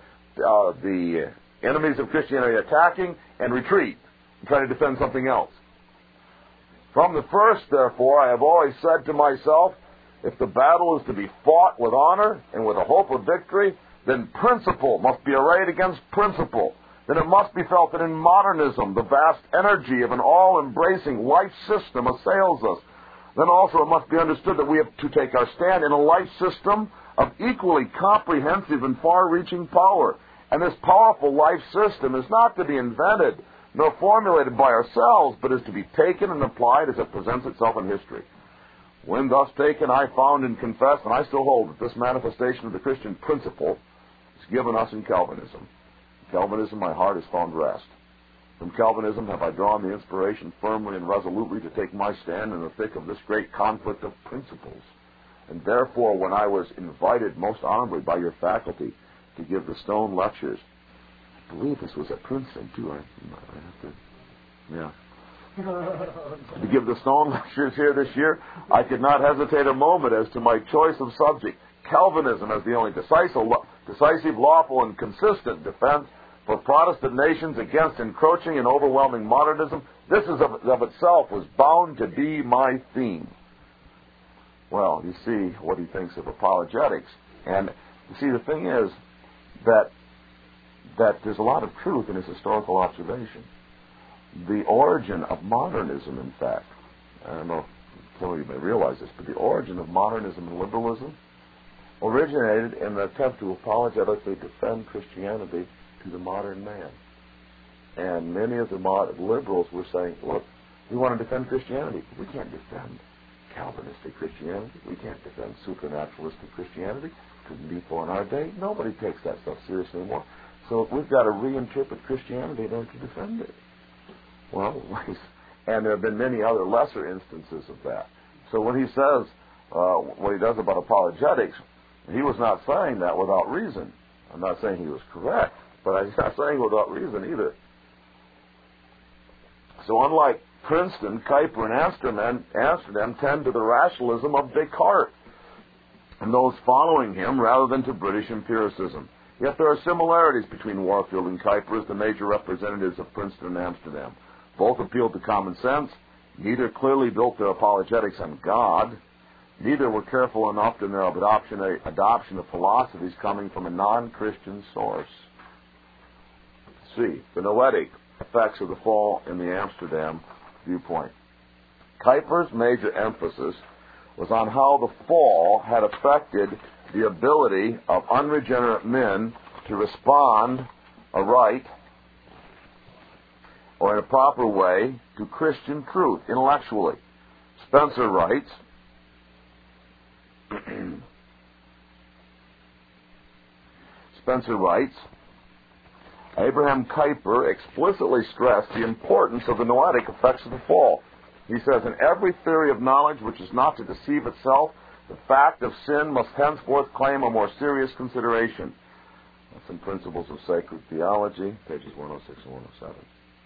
the enemies of Christianity are attacking and retreat and try to defend something else. From the first, therefore, I have always said to myself, if the battle is to be fought with honor and with a hope of victory, then principle must be arrayed against principle. Then it must be felt that in modernism, the vast energy of an all-embracing life system assails us. Then also it must be understood that we have to take our stand in a life system of equally comprehensive and far-reaching power. And this powerful life system is not to be invented nor formulated by ourselves, but is to be taken and applied as it presents itself in history. When thus taken, I found and confessed, and I still hold, that this manifestation of the Christian principle is given us in Calvinism. In Calvinism, my heart has found rest. From Calvinism have I drawn the inspiration firmly and resolutely to take my stand in the thick of this great conflict of principles. And therefore, when I was invited most honorably by your faculty to give the Stone lectures, I believe this was at Princeton, too. I have to, yeah. To give the Stone lectures here this year, I could not hesitate a moment as to my choice of subject. Calvinism as the only decisive, lawful, and consistent defense for Protestant nations against encroaching and overwhelming modernism. This is of itself was bound to be my theme. Well, you see what he thinks of apologetics. And you see, the thing is that there's a lot of truth in his historical observation. The origin of modernism, in fact, I don't know if some of you may realize this, but the origin of modernism and liberalism originated in the attempt to apologetically defend Christianity to the modern man. And many of the liberals were saying, look, we want to defend Christianity. We can't defend Calvinistic Christianity. We can't defend supernaturalistic Christianity. Couldn't be for in our day. Nobody takes that stuff seriously anymore. So we've got to reinterpret Christianity in order to defend it. Well, and there have been many other lesser instances of that. So when he says what he does about apologetics, he was not saying that without reason. I'm not saying he was correct, but he's not saying without reason either. So unlike Princeton, Kuyper and Amsterdam tend to the rationalism of Descartes and those following him rather than to British empiricism. Yet there are similarities between Warfield and Kuyper as the major representatives of Princeton and Amsterdam. Both appealed to common sense. Neither clearly built their apologetics on God. Neither were careful enough in their adoption of philosophies coming from a non-Christian source. See, the noetic effects of the fall in the Amsterdam viewpoint. Kuyper's major emphasis was on how the fall had affected the ability of unregenerate men to respond aright or in a proper way to Christian truth intellectually. Spencer writes, Abraham Kuyper explicitly stressed the importance of the noetic effects of the fall. He says, in every theory of knowledge which is not to deceive itself, the fact of sin must henceforth claim a more serious consideration. That's in Principles of Sacred Theology, pages 106 and 107.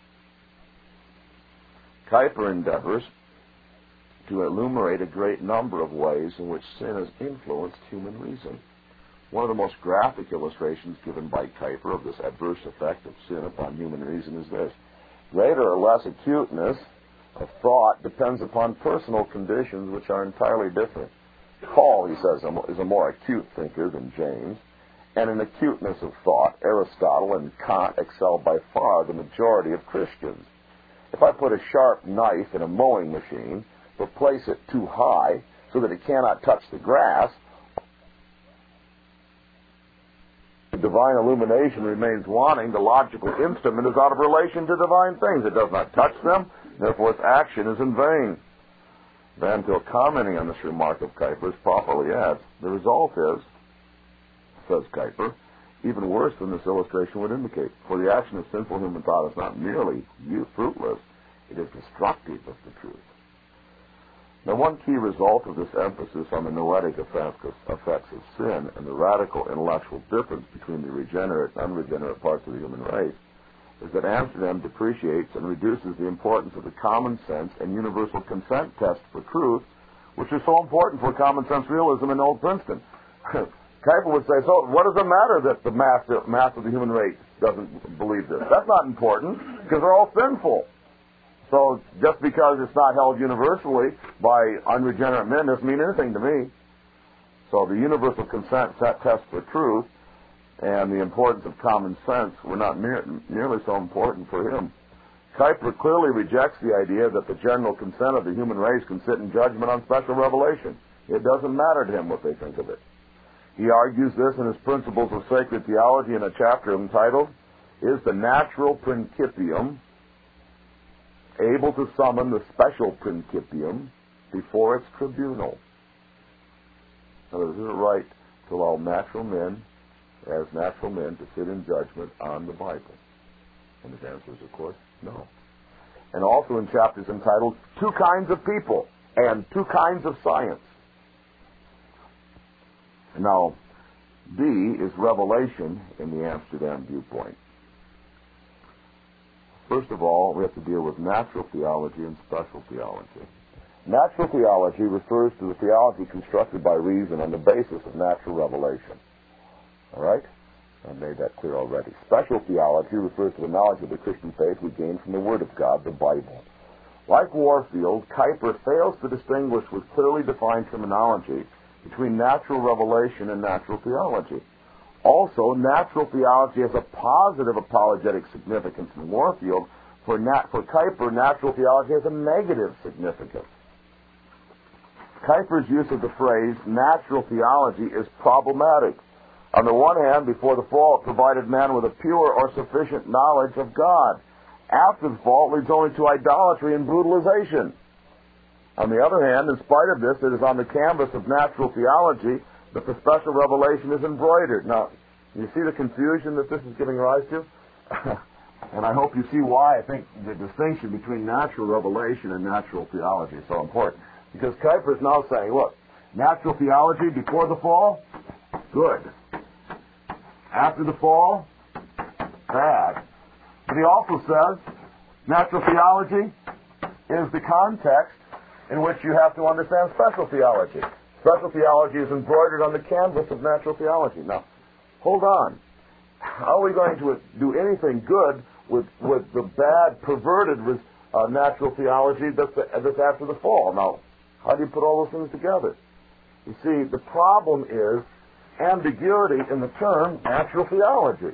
Kuyper endeavors to enumerate a great number of ways in which sin has influenced human reason. One of the most graphic illustrations given by Kuyper of this adverse effect of sin upon human reason is this. Greater or less acuteness of thought depends upon personal conditions which are entirely different. Paul, he says, is a more acute thinker than James, and in acuteness of thought, Aristotle and Kant excel by far the majority of Christians. If I put a sharp knife in a mowing machine, but place it too high so that it cannot touch the grass, the divine illumination remains wanting. The logical instrument is out of relation to divine things. It does not touch them, therefore its action is in vain. Van Til, commenting on this remark of Kuyper's, properly adds, the result is, says Kuyper, even worse than this illustration would indicate, for the action of sinful human thought is not merely fruitless, it is destructive of the truth. Now, one key result of this emphasis on the noetic effects of sin and the radical intellectual difference between the regenerate and unregenerate parts of the human race is that Amsterdam depreciates and reduces the importance of the common sense and universal consent test for truth, which is so important for common sense realism in Old Princeton. Kuyper would say, so what does it matter that the mass of the human race doesn't believe this? That's not important, because they're all sinful. So just because it's not held universally by unregenerate men doesn't mean anything to me. So the universal consent test for truth and the importance of common sense were not nearly so important for him. Kuyper clearly rejects the idea that the general consent of the human race can sit in judgment on special revelation. It doesn't matter to him what they think of it. He argues this in his Principles of Sacred Theology in a chapter entitled, Is the Natural Principium Able to Summon the Special Principium Before its Tribunal? Now, is it right to allow natural men, as natural men, to sit in judgment on the Bible? And his answer is, of course, no. And also in chapters entitled, Two Kinds of People and Two Kinds of Science. Now, B is revelation in the Amsterdam viewpoint. First of all, we have to deal with natural theology and special theology. Natural theology refers to the theology constructed by reason on the basis of natural revelation. All right? I made that clear already. Special theology refers to the knowledge of the Christian faith we gain from the Word of God, the Bible. Like Warfield, Kuyper fails to distinguish with clearly defined terminology between natural revelation and natural theology. Also, natural theology has a positive apologetic significance in Warfield. For Kuyper, natural theology has a negative significance. Kuyper's use of the phrase natural theology is problematic. On the one hand, before the fall, it provided man with a pure or sufficient knowledge of God. After the fall, it leads only to idolatry and brutalization. On the other hand, in spite of this, it is on the canvas of natural theology that the special revelation is embroidered. Now, you see the confusion that this is giving rise to? And I hope you see why I think the distinction between natural revelation and natural theology is so important. Because Kuyper is now saying, look, natural theology before the fall, good. After the fall, bad. But he also says natural theology is the context in which you have to understand special theology. Special theology is embroidered on the canvas of natural theology. Now, hold on. How are we going to do anything good with the bad, perverted natural theology that's after the fall? Now, how do you put all those things together? You see, the problem is ambiguity in the term natural theology.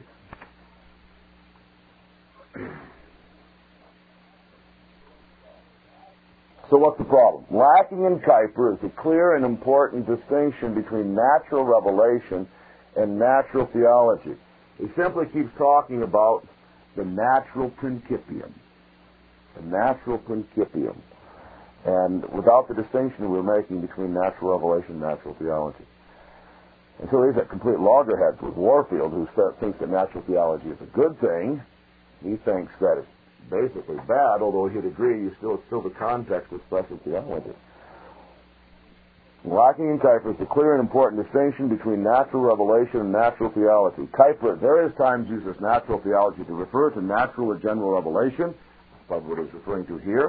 So what's the problem? Lacking in Kuyper is a clear and important distinction between natural revelation and natural theology. He simply keeps talking about the natural principium. The natural principium. And without the distinction we're making between natural revelation and natural theology. And so he's at complete loggerheads with Warfield, who thinks that natural theology is a good thing. He thinks that it's basically bad, although he'd agree it's still the context of special theology. Lacking in Kuyper is a clear and important distinction between natural revelation and natural theology. Kuyper at various times uses natural theology to refer to natural or general revelation. That's probably what he's referring to here.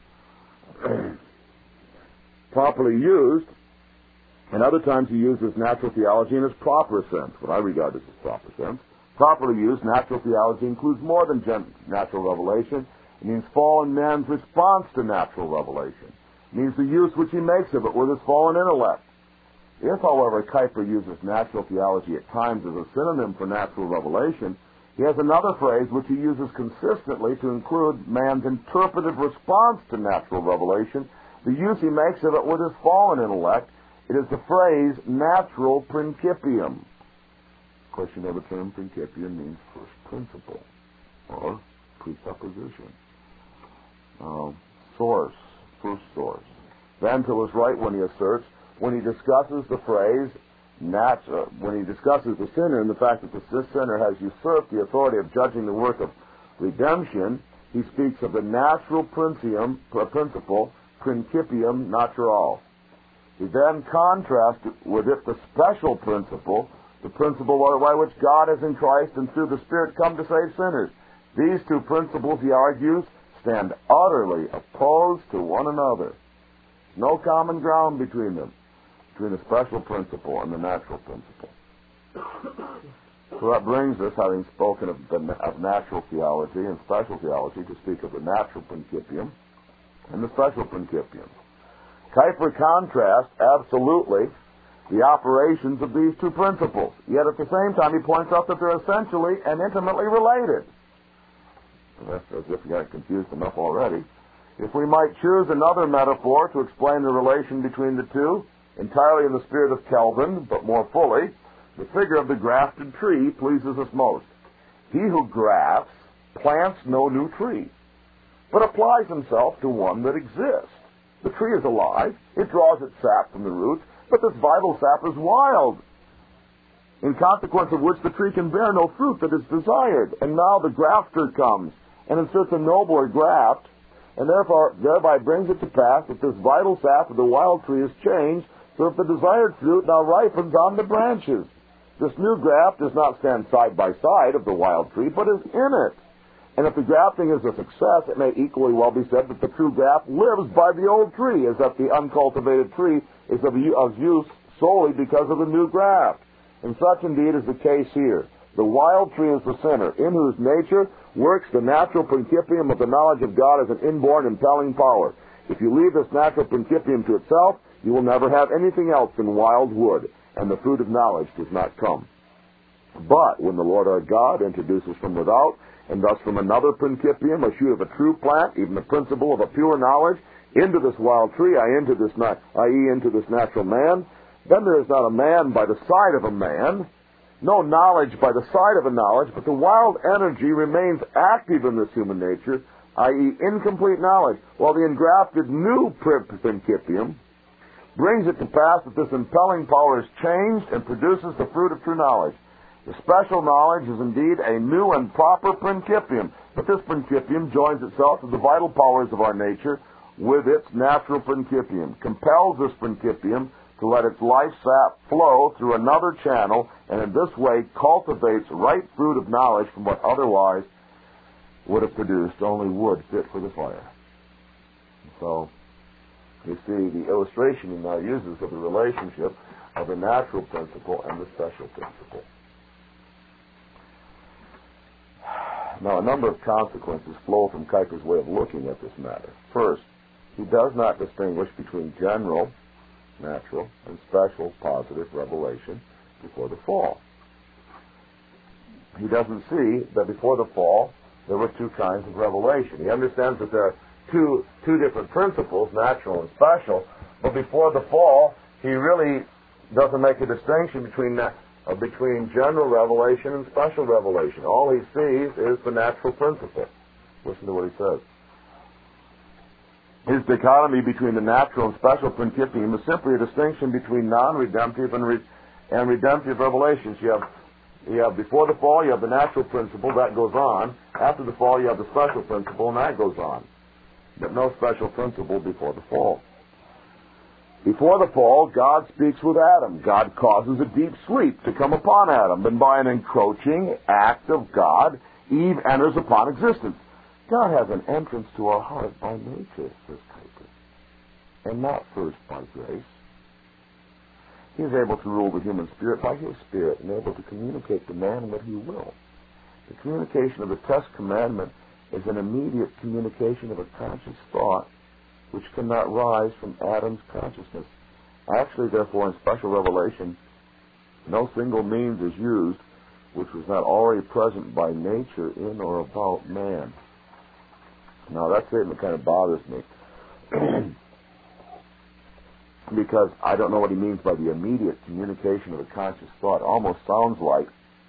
Properly used, and other times he uses natural theology in its proper sense, what I regard as its proper sense. Properly used, natural theology includes more than natural revelation It means fallen man's response to natural revelation. It means the use which he makes of it with his fallen intellect. If, however, Kuyper uses natural theology at times as a synonym for natural revelation, he has another phrase which he uses consistently to include man's interpretive response to natural revelation, the use he makes of it with his fallen intellect. It is the phrase natural principium. Of course, you know the term principium means first principle or presupposition. Source, first source. Van Til is right when he asserts, when he discusses the phrase, when he discusses the sinner and the fact that the sinner has usurped the authority of judging the work of redemption, he speaks of the natural principle, principium naturae. He then contrasts with it the special principle, the principle by which God has in Christ and through the Spirit come to save sinners. These two principles, he argues, stand utterly opposed to one another. No common ground between them, between the special principle and the natural principle. So that brings us, having spoken of natural theology and special theology, to speak of the natural principium and the special principium. Kuyper contrasts absolutely the operations of these two principles, yet at the same time he points out that they're essentially and intimately related. That's as if you got confused enough already. If we might choose another metaphor to explain the relation between the two, entirely in the spirit of Calvin, but more fully, the figure of the grafted tree pleases us most. He who grafts plants no new tree, but applies himself to one that exists. The tree is alive, it draws its sap from the roots, but this vital sap is wild, in consequence of which the tree can bear no fruit that is desired. And now the grafter comes and inserts a nobler graft, and therefore thereby brings it to pass that this vital sap of the wild tree is changed, so that the desired fruit now ripens on the branches. This new graft does not stand side by side of the wild tree, but is in it. And if the grafting is a success, it may equally well be said that the true graft lives by the old tree, as that the uncultivated tree is of use solely because of the new graft. And such indeed is the case here. The wild tree is the sinner, in whose nature works the natural principium of the knowledge of God as an inborn impelling power. If you leave this natural principium to itself, you will never have anything else than wild wood, and the fruit of knowledge does not come. But when the Lord our God introduces from without, and thus from another principium, a shoot of a true plant, even the principle of a pure knowledge, into this wild tree, i.e. into this natural man, then there is not a man by the side of a man, no knowledge by the side of a knowledge, but the wild energy remains active in this human nature, i.e. incomplete knowledge, while the engrafted new principium brings it to pass that this impelling power is changed and produces the fruit of true knowledge. The special knowledge is indeed a new and proper principium, but this principium joins itself to the vital powers of our nature with its natural principium, compels this principium to let its life sap flow through another channel, and in this way cultivates right fruit of knowledge from what otherwise would have produced only wood fit for the fire. So, you see the illustration he now uses of the relationship of the natural principle and the special principle. Now, a number of consequences flow from Kuyper's way of looking at this matter. First, he does not distinguish between general, natural, and special, positive revelation before the fall. He doesn't see that before the fall there were two kinds of revelation. He understands that there are two different principles, natural and special, but before the fall he really doesn't make a distinction between general revelation and special revelation. All he sees is the natural principle. Listen to what he says. His dichotomy between the natural and special principium is simply a distinction between non-redemptive and redemptive revelations. You have before the fall, you have the natural principle, that goes on. After the fall, you have the special principle, and that goes on. But no special principle before the fall. Before the fall, God speaks with Adam. God causes a deep sleep to come upon Adam, and by an encroaching act of God, Eve enters upon existence. God has an entrance to our heart by nature, says Kuyper, and not first by grace. He is able to rule the human spirit by his spirit and able to communicate to man what he will. The communication of the 10th commandment is an immediate communication of a conscious thought which cannot rise from Adam's consciousness. Actually, therefore, in special revelation, no single means is used which was not already present by nature in or about man. Now, that statement kind of bothers me because I don't know what he means by the immediate communication of a conscious thought. It almost sounds like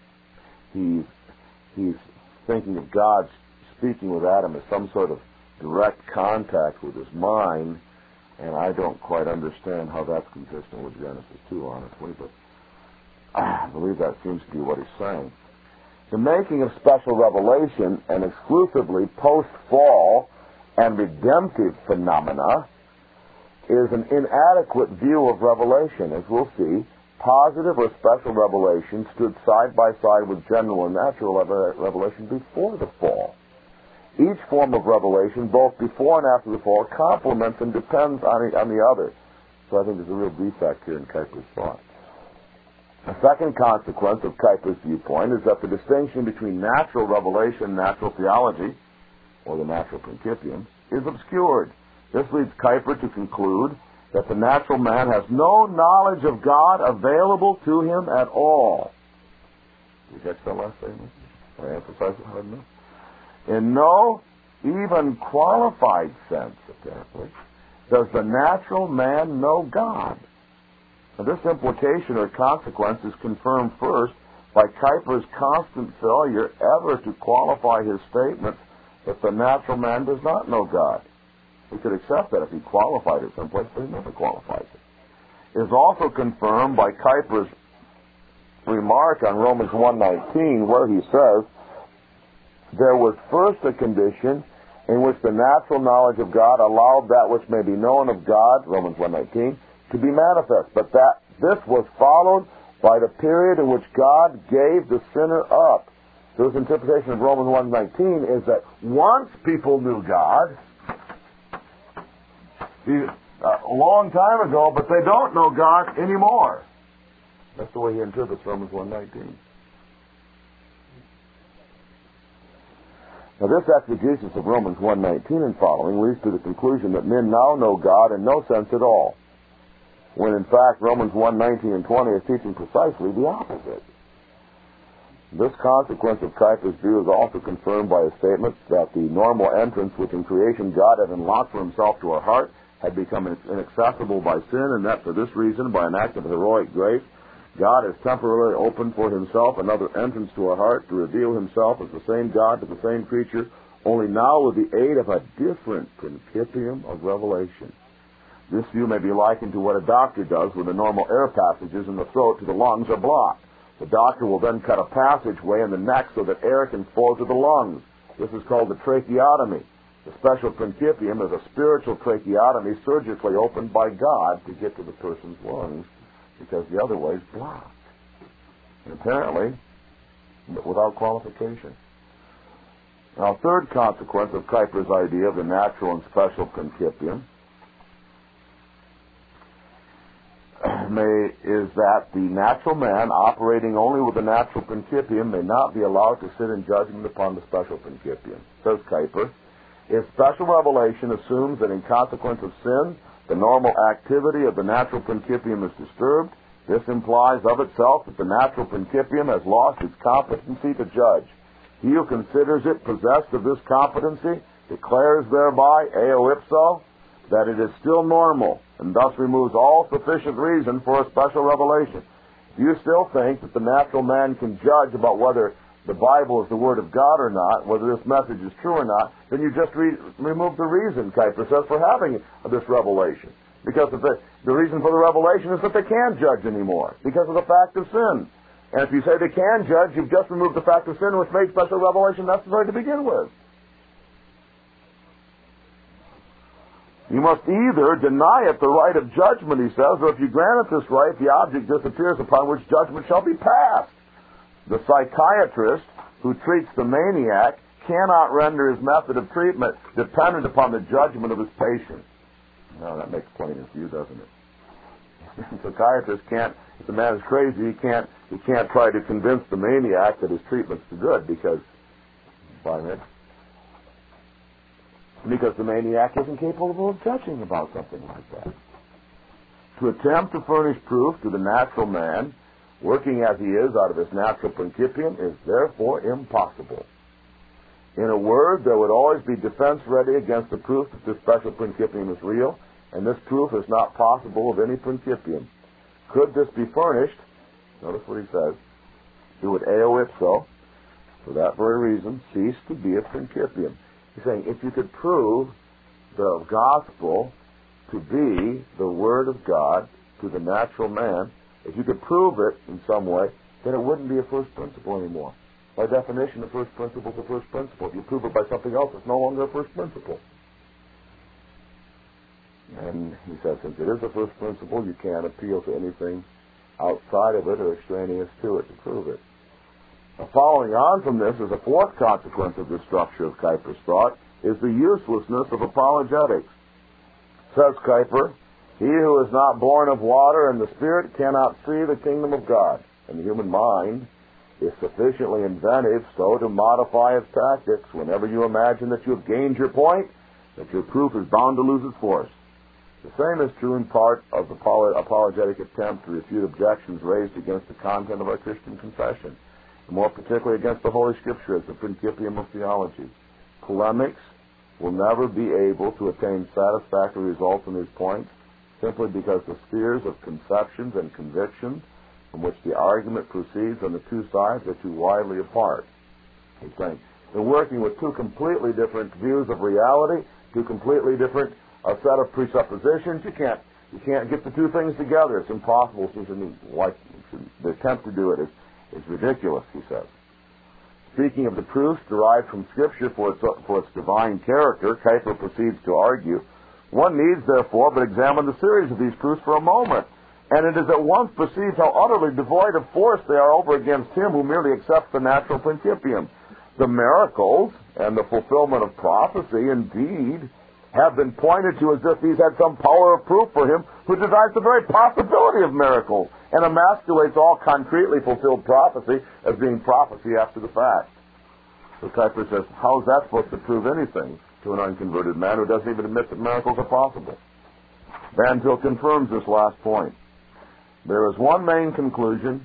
he's thinking of God speaking with Adam as some sort of direct contact with his mind, and I don't quite understand how that's consistent with Genesis 2, honestly, but I believe that seems to be what he's saying. The making of special revelation an exclusively post-fall and redemptive phenomena is an inadequate view of revelation. As we'll see, positive or special revelation stood side by side with general and natural revelation before the fall. Each form of revelation, both before and after the fall, complements and depends on the other. So I think there's a real defect here in Kuyper's thought. A second consequence of Kuyper's viewpoint is that the distinction between natural revelation and natural theology, or the natural principium, is obscured. This leads Kuyper to conclude that the natural man has no knowledge of God available to him at all. Did you catch that last statement? I emphasize it hard enough. In no even qualified sense, apparently, does the natural man know God. Now, this implication or consequence is confirmed first by Kuyper's constant failure ever to qualify his statement that the natural man does not know God. We could accept that if he qualified it someplace, but he never qualifies it. It is also confirmed by Kuyper's remark on Romans 1:19, where he says, there was first a condition in which the natural knowledge of God allowed that which may be known of God, Romans 1:19, to be manifest, but that this was followed by the period in which God gave the sinner up. So his interpretation of Romans 1:19 is that once people knew God, a long time ago, but they don't know God anymore. That's the way he interprets Romans 1:19. Now, this exegesis of Romans 1:19 and following leads to the conclusion that men now know God in no sense at all, when in fact Romans 1:19 and 20 is teaching precisely the opposite. This consequence of Kuyper's view is also confirmed by his statement that the normal entrance which in creation God had unlocked for himself to our heart had become inaccessible by sin, and that for this reason, by an act of heroic grace, God has temporarily opened for himself another entrance to our heart to reveal himself as the same God to the same creature, only now with the aid of a different principium of revelation. This view may be likened to what a doctor does when the normal air passages in the throat to the lungs are blocked. The doctor will then cut a passageway in the neck so that air can flow to the lungs. This is called the tracheotomy. The special principium is a spiritual tracheotomy surgically opened by God to get to the person's lungs, because the other way is blocked. And apparently, without qualification. Now, a third consequence of Kuyper's idea of the natural and special principium is that the natural man, operating only with the natural principium, may not be allowed to sit in judgment upon the special principium. Says Kuyper, if special revelation assumes that in consequence of sin, the normal activity of the natural principium is disturbed, this implies of itself that the natural principium has lost its competency to judge. He who considers it possessed of this competency declares thereby, eo ipso, that it is still normal, and thus removes all sufficient reason for a special revelation. If you still think that the natural man can judge about whether the Bible is the Word of God or not, whether this message is true or not, then you just remove the reason, Kuyper says, for having this revelation. Because the reason for the revelation is that they can't judge anymore, because of the fact of sin. And if you say they can judge, you've just removed the fact of sin, which made special revelation necessary to begin with. You must either deny it the right of judgment, he says, or if you grant it this right, the object disappears upon which judgment shall be passed. The psychiatrist who treats the maniac cannot render his method of treatment dependent upon the judgment of his patient. Now, that makes plain as view, doesn't it? The psychiatrist can't, if the man is crazy, he can't try to convince the maniac that his treatment's good, because by it, because the maniac isn't capable of judging about something like that. To attempt to furnish proof to the natural man, working as he is out of his natural principium, is therefore impossible. In a word, there would always be defense ready against the proof that this special principium is real, and this proof is not possible of any principium. Could this be furnished, notice what he says, it would eo ipso, for that very reason, cease to be a principium. He's saying, if you could prove the gospel to be the Word of God to the natural man, if you could prove it in some way, then it wouldn't be a first principle anymore. By definition, the first principle is a first principle. If you prove it by something else, it's no longer a first principle. And he says, since it is a first principle, you can't appeal to anything outside of it or extraneous to it to prove it. Now, following on from this is a fourth consequence of the structure of Kuyper's thought, is the uselessness of apologetics. Says Kuyper, he who is not born of water and the Spirit cannot see the kingdom of God. And the human mind is sufficiently inventive so to modify its tactics whenever you imagine that you have gained your point, that your proof is bound to lose its force. The same is true in part of the apologetic attempt to refute objections raised against the content of our Christian confession, and more particularly against the Holy Scripture as the principium of theology. Polemics will never be able to attain satisfactory results in these points simply because the spheres of conceptions and convictions from which the argument proceeds on the two sides are too widely apart. He's saying they're working with two completely different views of reality, two completely different set of presuppositions. You can't get the two things together. It's impossible. The attempt to do it is ridiculous, he says. Speaking of the proofs derived from Scripture for its divine character, Kuyper proceeds to argue, one needs, therefore, but examine the series of these proofs for a moment, and it is at once perceived how utterly devoid of force they are over against him who merely accepts the natural principium. The miracles and the fulfillment of prophecy, indeed, have been pointed to as if these had some power of proof for him who denies the very possibility of miracles and emasculates all concretely fulfilled prophecy as being prophecy after the fact. So Kuyper says, how is that supposed to prove anything to an unconverted man who doesn't even admit that miracles are possible? Van Til confirms this last point. There is one main conclusion,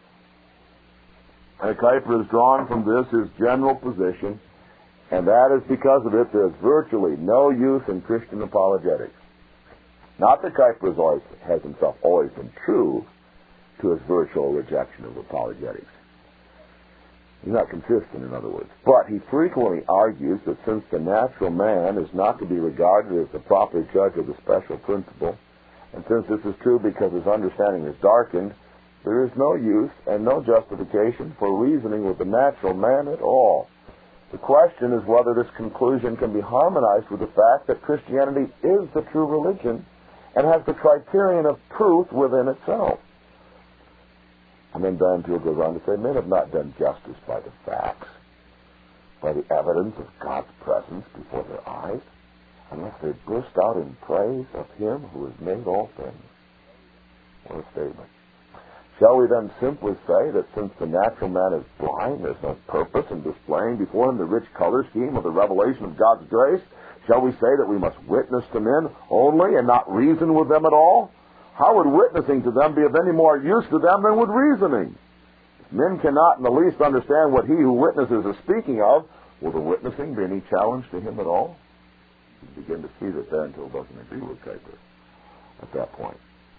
and Kuyper has drawn from this his general position, and that is because of it there is virtually no use in Christian apologetics. Not that Kuyper has himself always been true to his virtual rejection of apologetics. He's not consistent, in other words. But he frequently argues that since the natural man is not to be regarded as the proper judge of the special principle, and since this is true because his understanding is darkened, there is no use and no justification for reasoning with the natural man at all. The question is whether this conclusion can be harmonized with the fact that Christianity is the true religion and has the criterion of truth within itself. And then Van Til goes on to say, men have not done justice by the facts, by the evidence of God's presence before their eyes, unless they burst out in praise of Him who has made all things. What a statement. Shall we then simply say that since the natural man is blind, there's no purpose in displaying before him the rich color scheme of the revelation of God's grace? Shall we say that we must witness to men only and not reason with them at all? How would witnessing to them be of any more use to them than would reasoning? If men cannot in the least understand what he who witnesses is speaking of, will the witnessing be any challenge to him at all? You begin to see that Van Til doesn't agree with Kuyper at that point.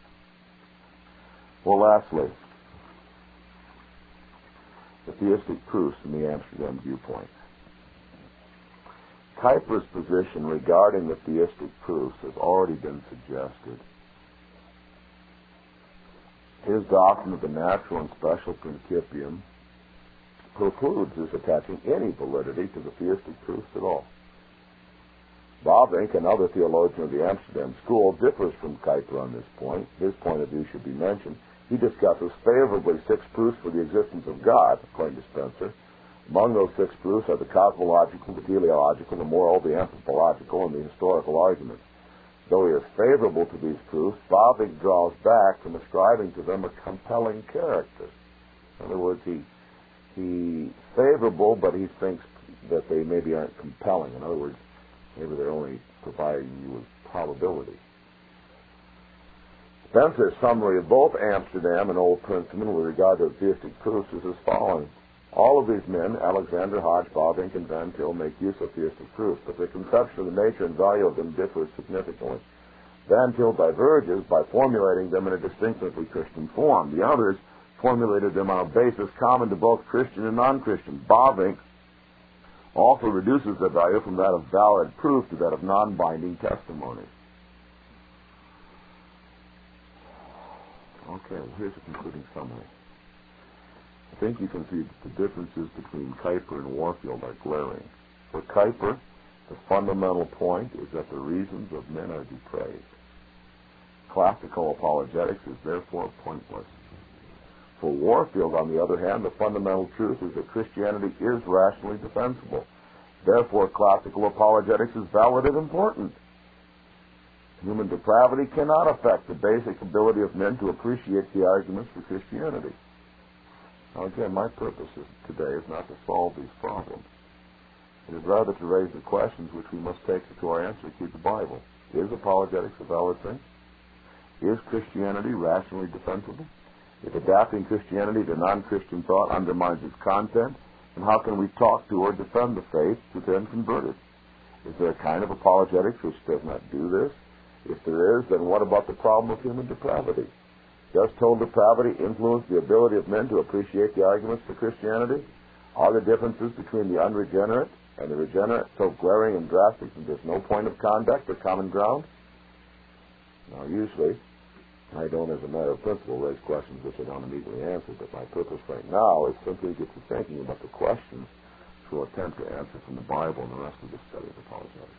Well, lastly, the theistic proofs in the Amsterdam viewpoint. Kuyper's position regarding the theistic proofs has already been suggested. His doctrine of the natural and special principium precludes his attaching any validity to the theistic proofs at all. Bavinck, another theologian of the Amsterdam school, differs from Kuyper on this point. His point of view should be mentioned. He discusses favorably 6 proofs for the existence of God, according to Spencer. Among those 6 proofs are the cosmological, the teleological, the moral, the anthropological, and the historical arguments. Though he is favorable to these proofs, Bavinck draws back from ascribing to them a compelling character. In other words, he's favorable, but he thinks that they maybe aren't compelling. In other words, Maybe they're only providing you with probability. Spencer's summary of both Amsterdam and Old Princeton with regard to theistic proofs is as following. All of these men, Alexander, Hodge, Bavinck, and Van Til, make use of theistic proofs, but their conception of the nature and value of them differs significantly. Van Til diverges by formulating them in a distinctively Christian form. The others formulated them on a basis common to both Christian and non-Christian. Bavinck also reduces their value from that of valid proof to that of non-binding testimony. Okay, well, here's a concluding summary. I think you can see that the differences between Kuyper and Warfield are glaring. For Kuyper, the fundamental point is that the reasons of men are depraved. Classical apologetics is therefore pointless. For Warfield, on the other hand, the fundamental truth is that Christianity is rationally defensible. Therefore, classical apologetics is valid and important. Human depravity cannot affect the basic ability of men to appreciate the arguments for Christianity. Now again, my purpose today is not to solve these problems. It is rather to raise the questions which we must take to our answer through the Bible. Is apologetics a valid thing? Is Christianity rationally defensible? If adapting Christianity to non-Christian thought undermines its content, then how can we talk to or defend the faith to the unconverted? Is there a kind of apologetics which does not do this? If there is, then what about the problem of human depravity? Does total depravity influence the ability of men to appreciate the arguments for Christianity? Are the differences between the unregenerate and the regenerate so glaring and drastic that there's no point of contact or common ground? Now, usually, I don't, as a matter of principle, raise questions which I don't immediately answer, but my purpose right now is simply to get you thinking about the questions which we'll attempt to answer from the Bible and the rest of the study of apologetics.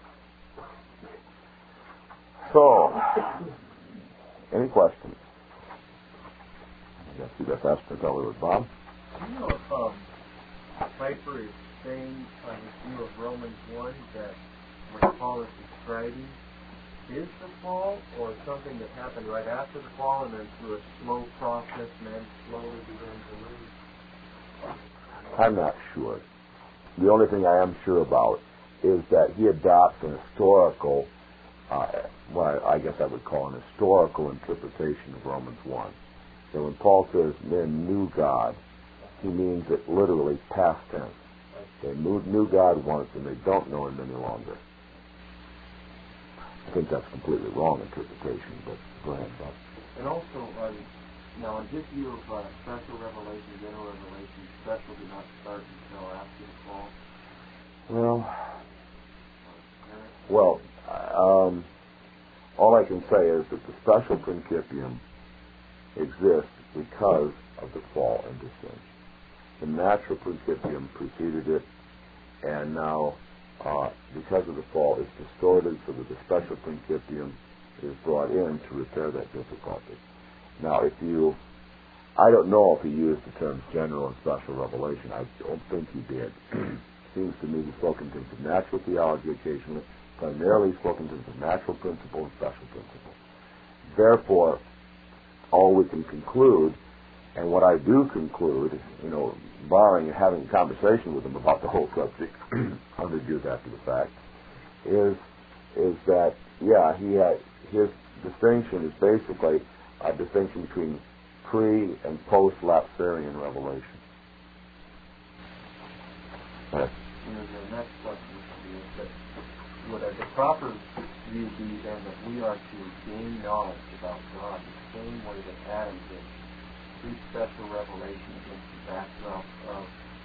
So, any questions? I guess you just asked to tell it, Bob. Do you know if Kuyper is saying on his view of Romans 1 that what Paul is describing is the fall, or something that happened right after the fall, and then through a slow process, men slowly began to lose? I'm not sure. The only thing I am sure about is that he adopts an historical, well, I guess I would call an historical interpretation of Romans 1. So when Paul says men knew God, he means it literally past tense. They knew God once and they don't know him any longer. I think that's a completely wrong interpretation, but go ahead, Bob. And also, now in his view of special revelation, general revelation, special do not start until after the fall. Well, all I can say is that the special principium exists because of the fall into sin. The natural principium preceded it, and now, because of the fall, it's distorted so that the special principium is brought in to repair that difficulty. Now, I don't know if he used the terms general and special revelation. I don't think he did. Seems to me he spoke in terms of natural theology occasionally, primarily spoke in terms of natural principle and special principle. Therefore, all we can conclude, and what I do conclude, barring having a conversation with him about the whole subject 100 years after the fact, is that, his distinction is basically a distinction between pre- and post-lapsarian revelation. And the next question is that would the proper view be then that we are to gain knowledge about God the same way that Adam did, through special revelation against the backdrop of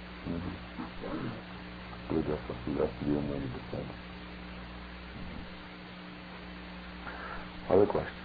That's the view in 90%. Other questions?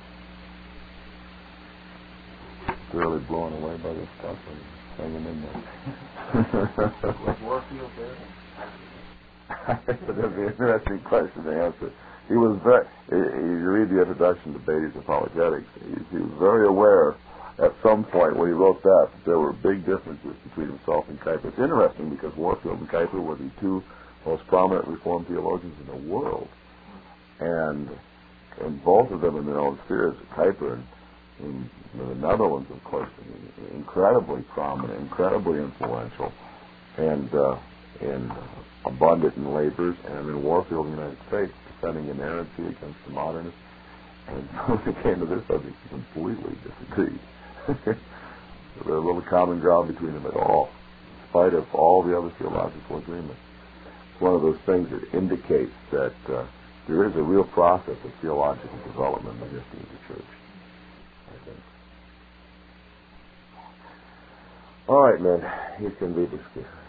Thoroughly blown away by this stuff and hanging in there. Was Warfield there? That'd be an interesting question to answer. He was very, you read the introduction to Beatty's Apologetics, he was very aware at some point when he wrote that there were big differences between himself and Kuyper. It's interesting because Warfield and Kuyper were the two most prominent Reformed theologians in the world. And both of them in their own spheres, Kuyper in the Netherlands, of course, incredibly prominent, incredibly influential. And and abundant in labors, and in Warfield, the United States, defending inerrancy against the modernists. And so when it came to this subject, they completely disagreed. There's a little common ground between them at all, in spite of all the other theological agreements. It's one of those things that indicates that there is a real process of theological development in the history of the church, I think. All right, man. You can read this.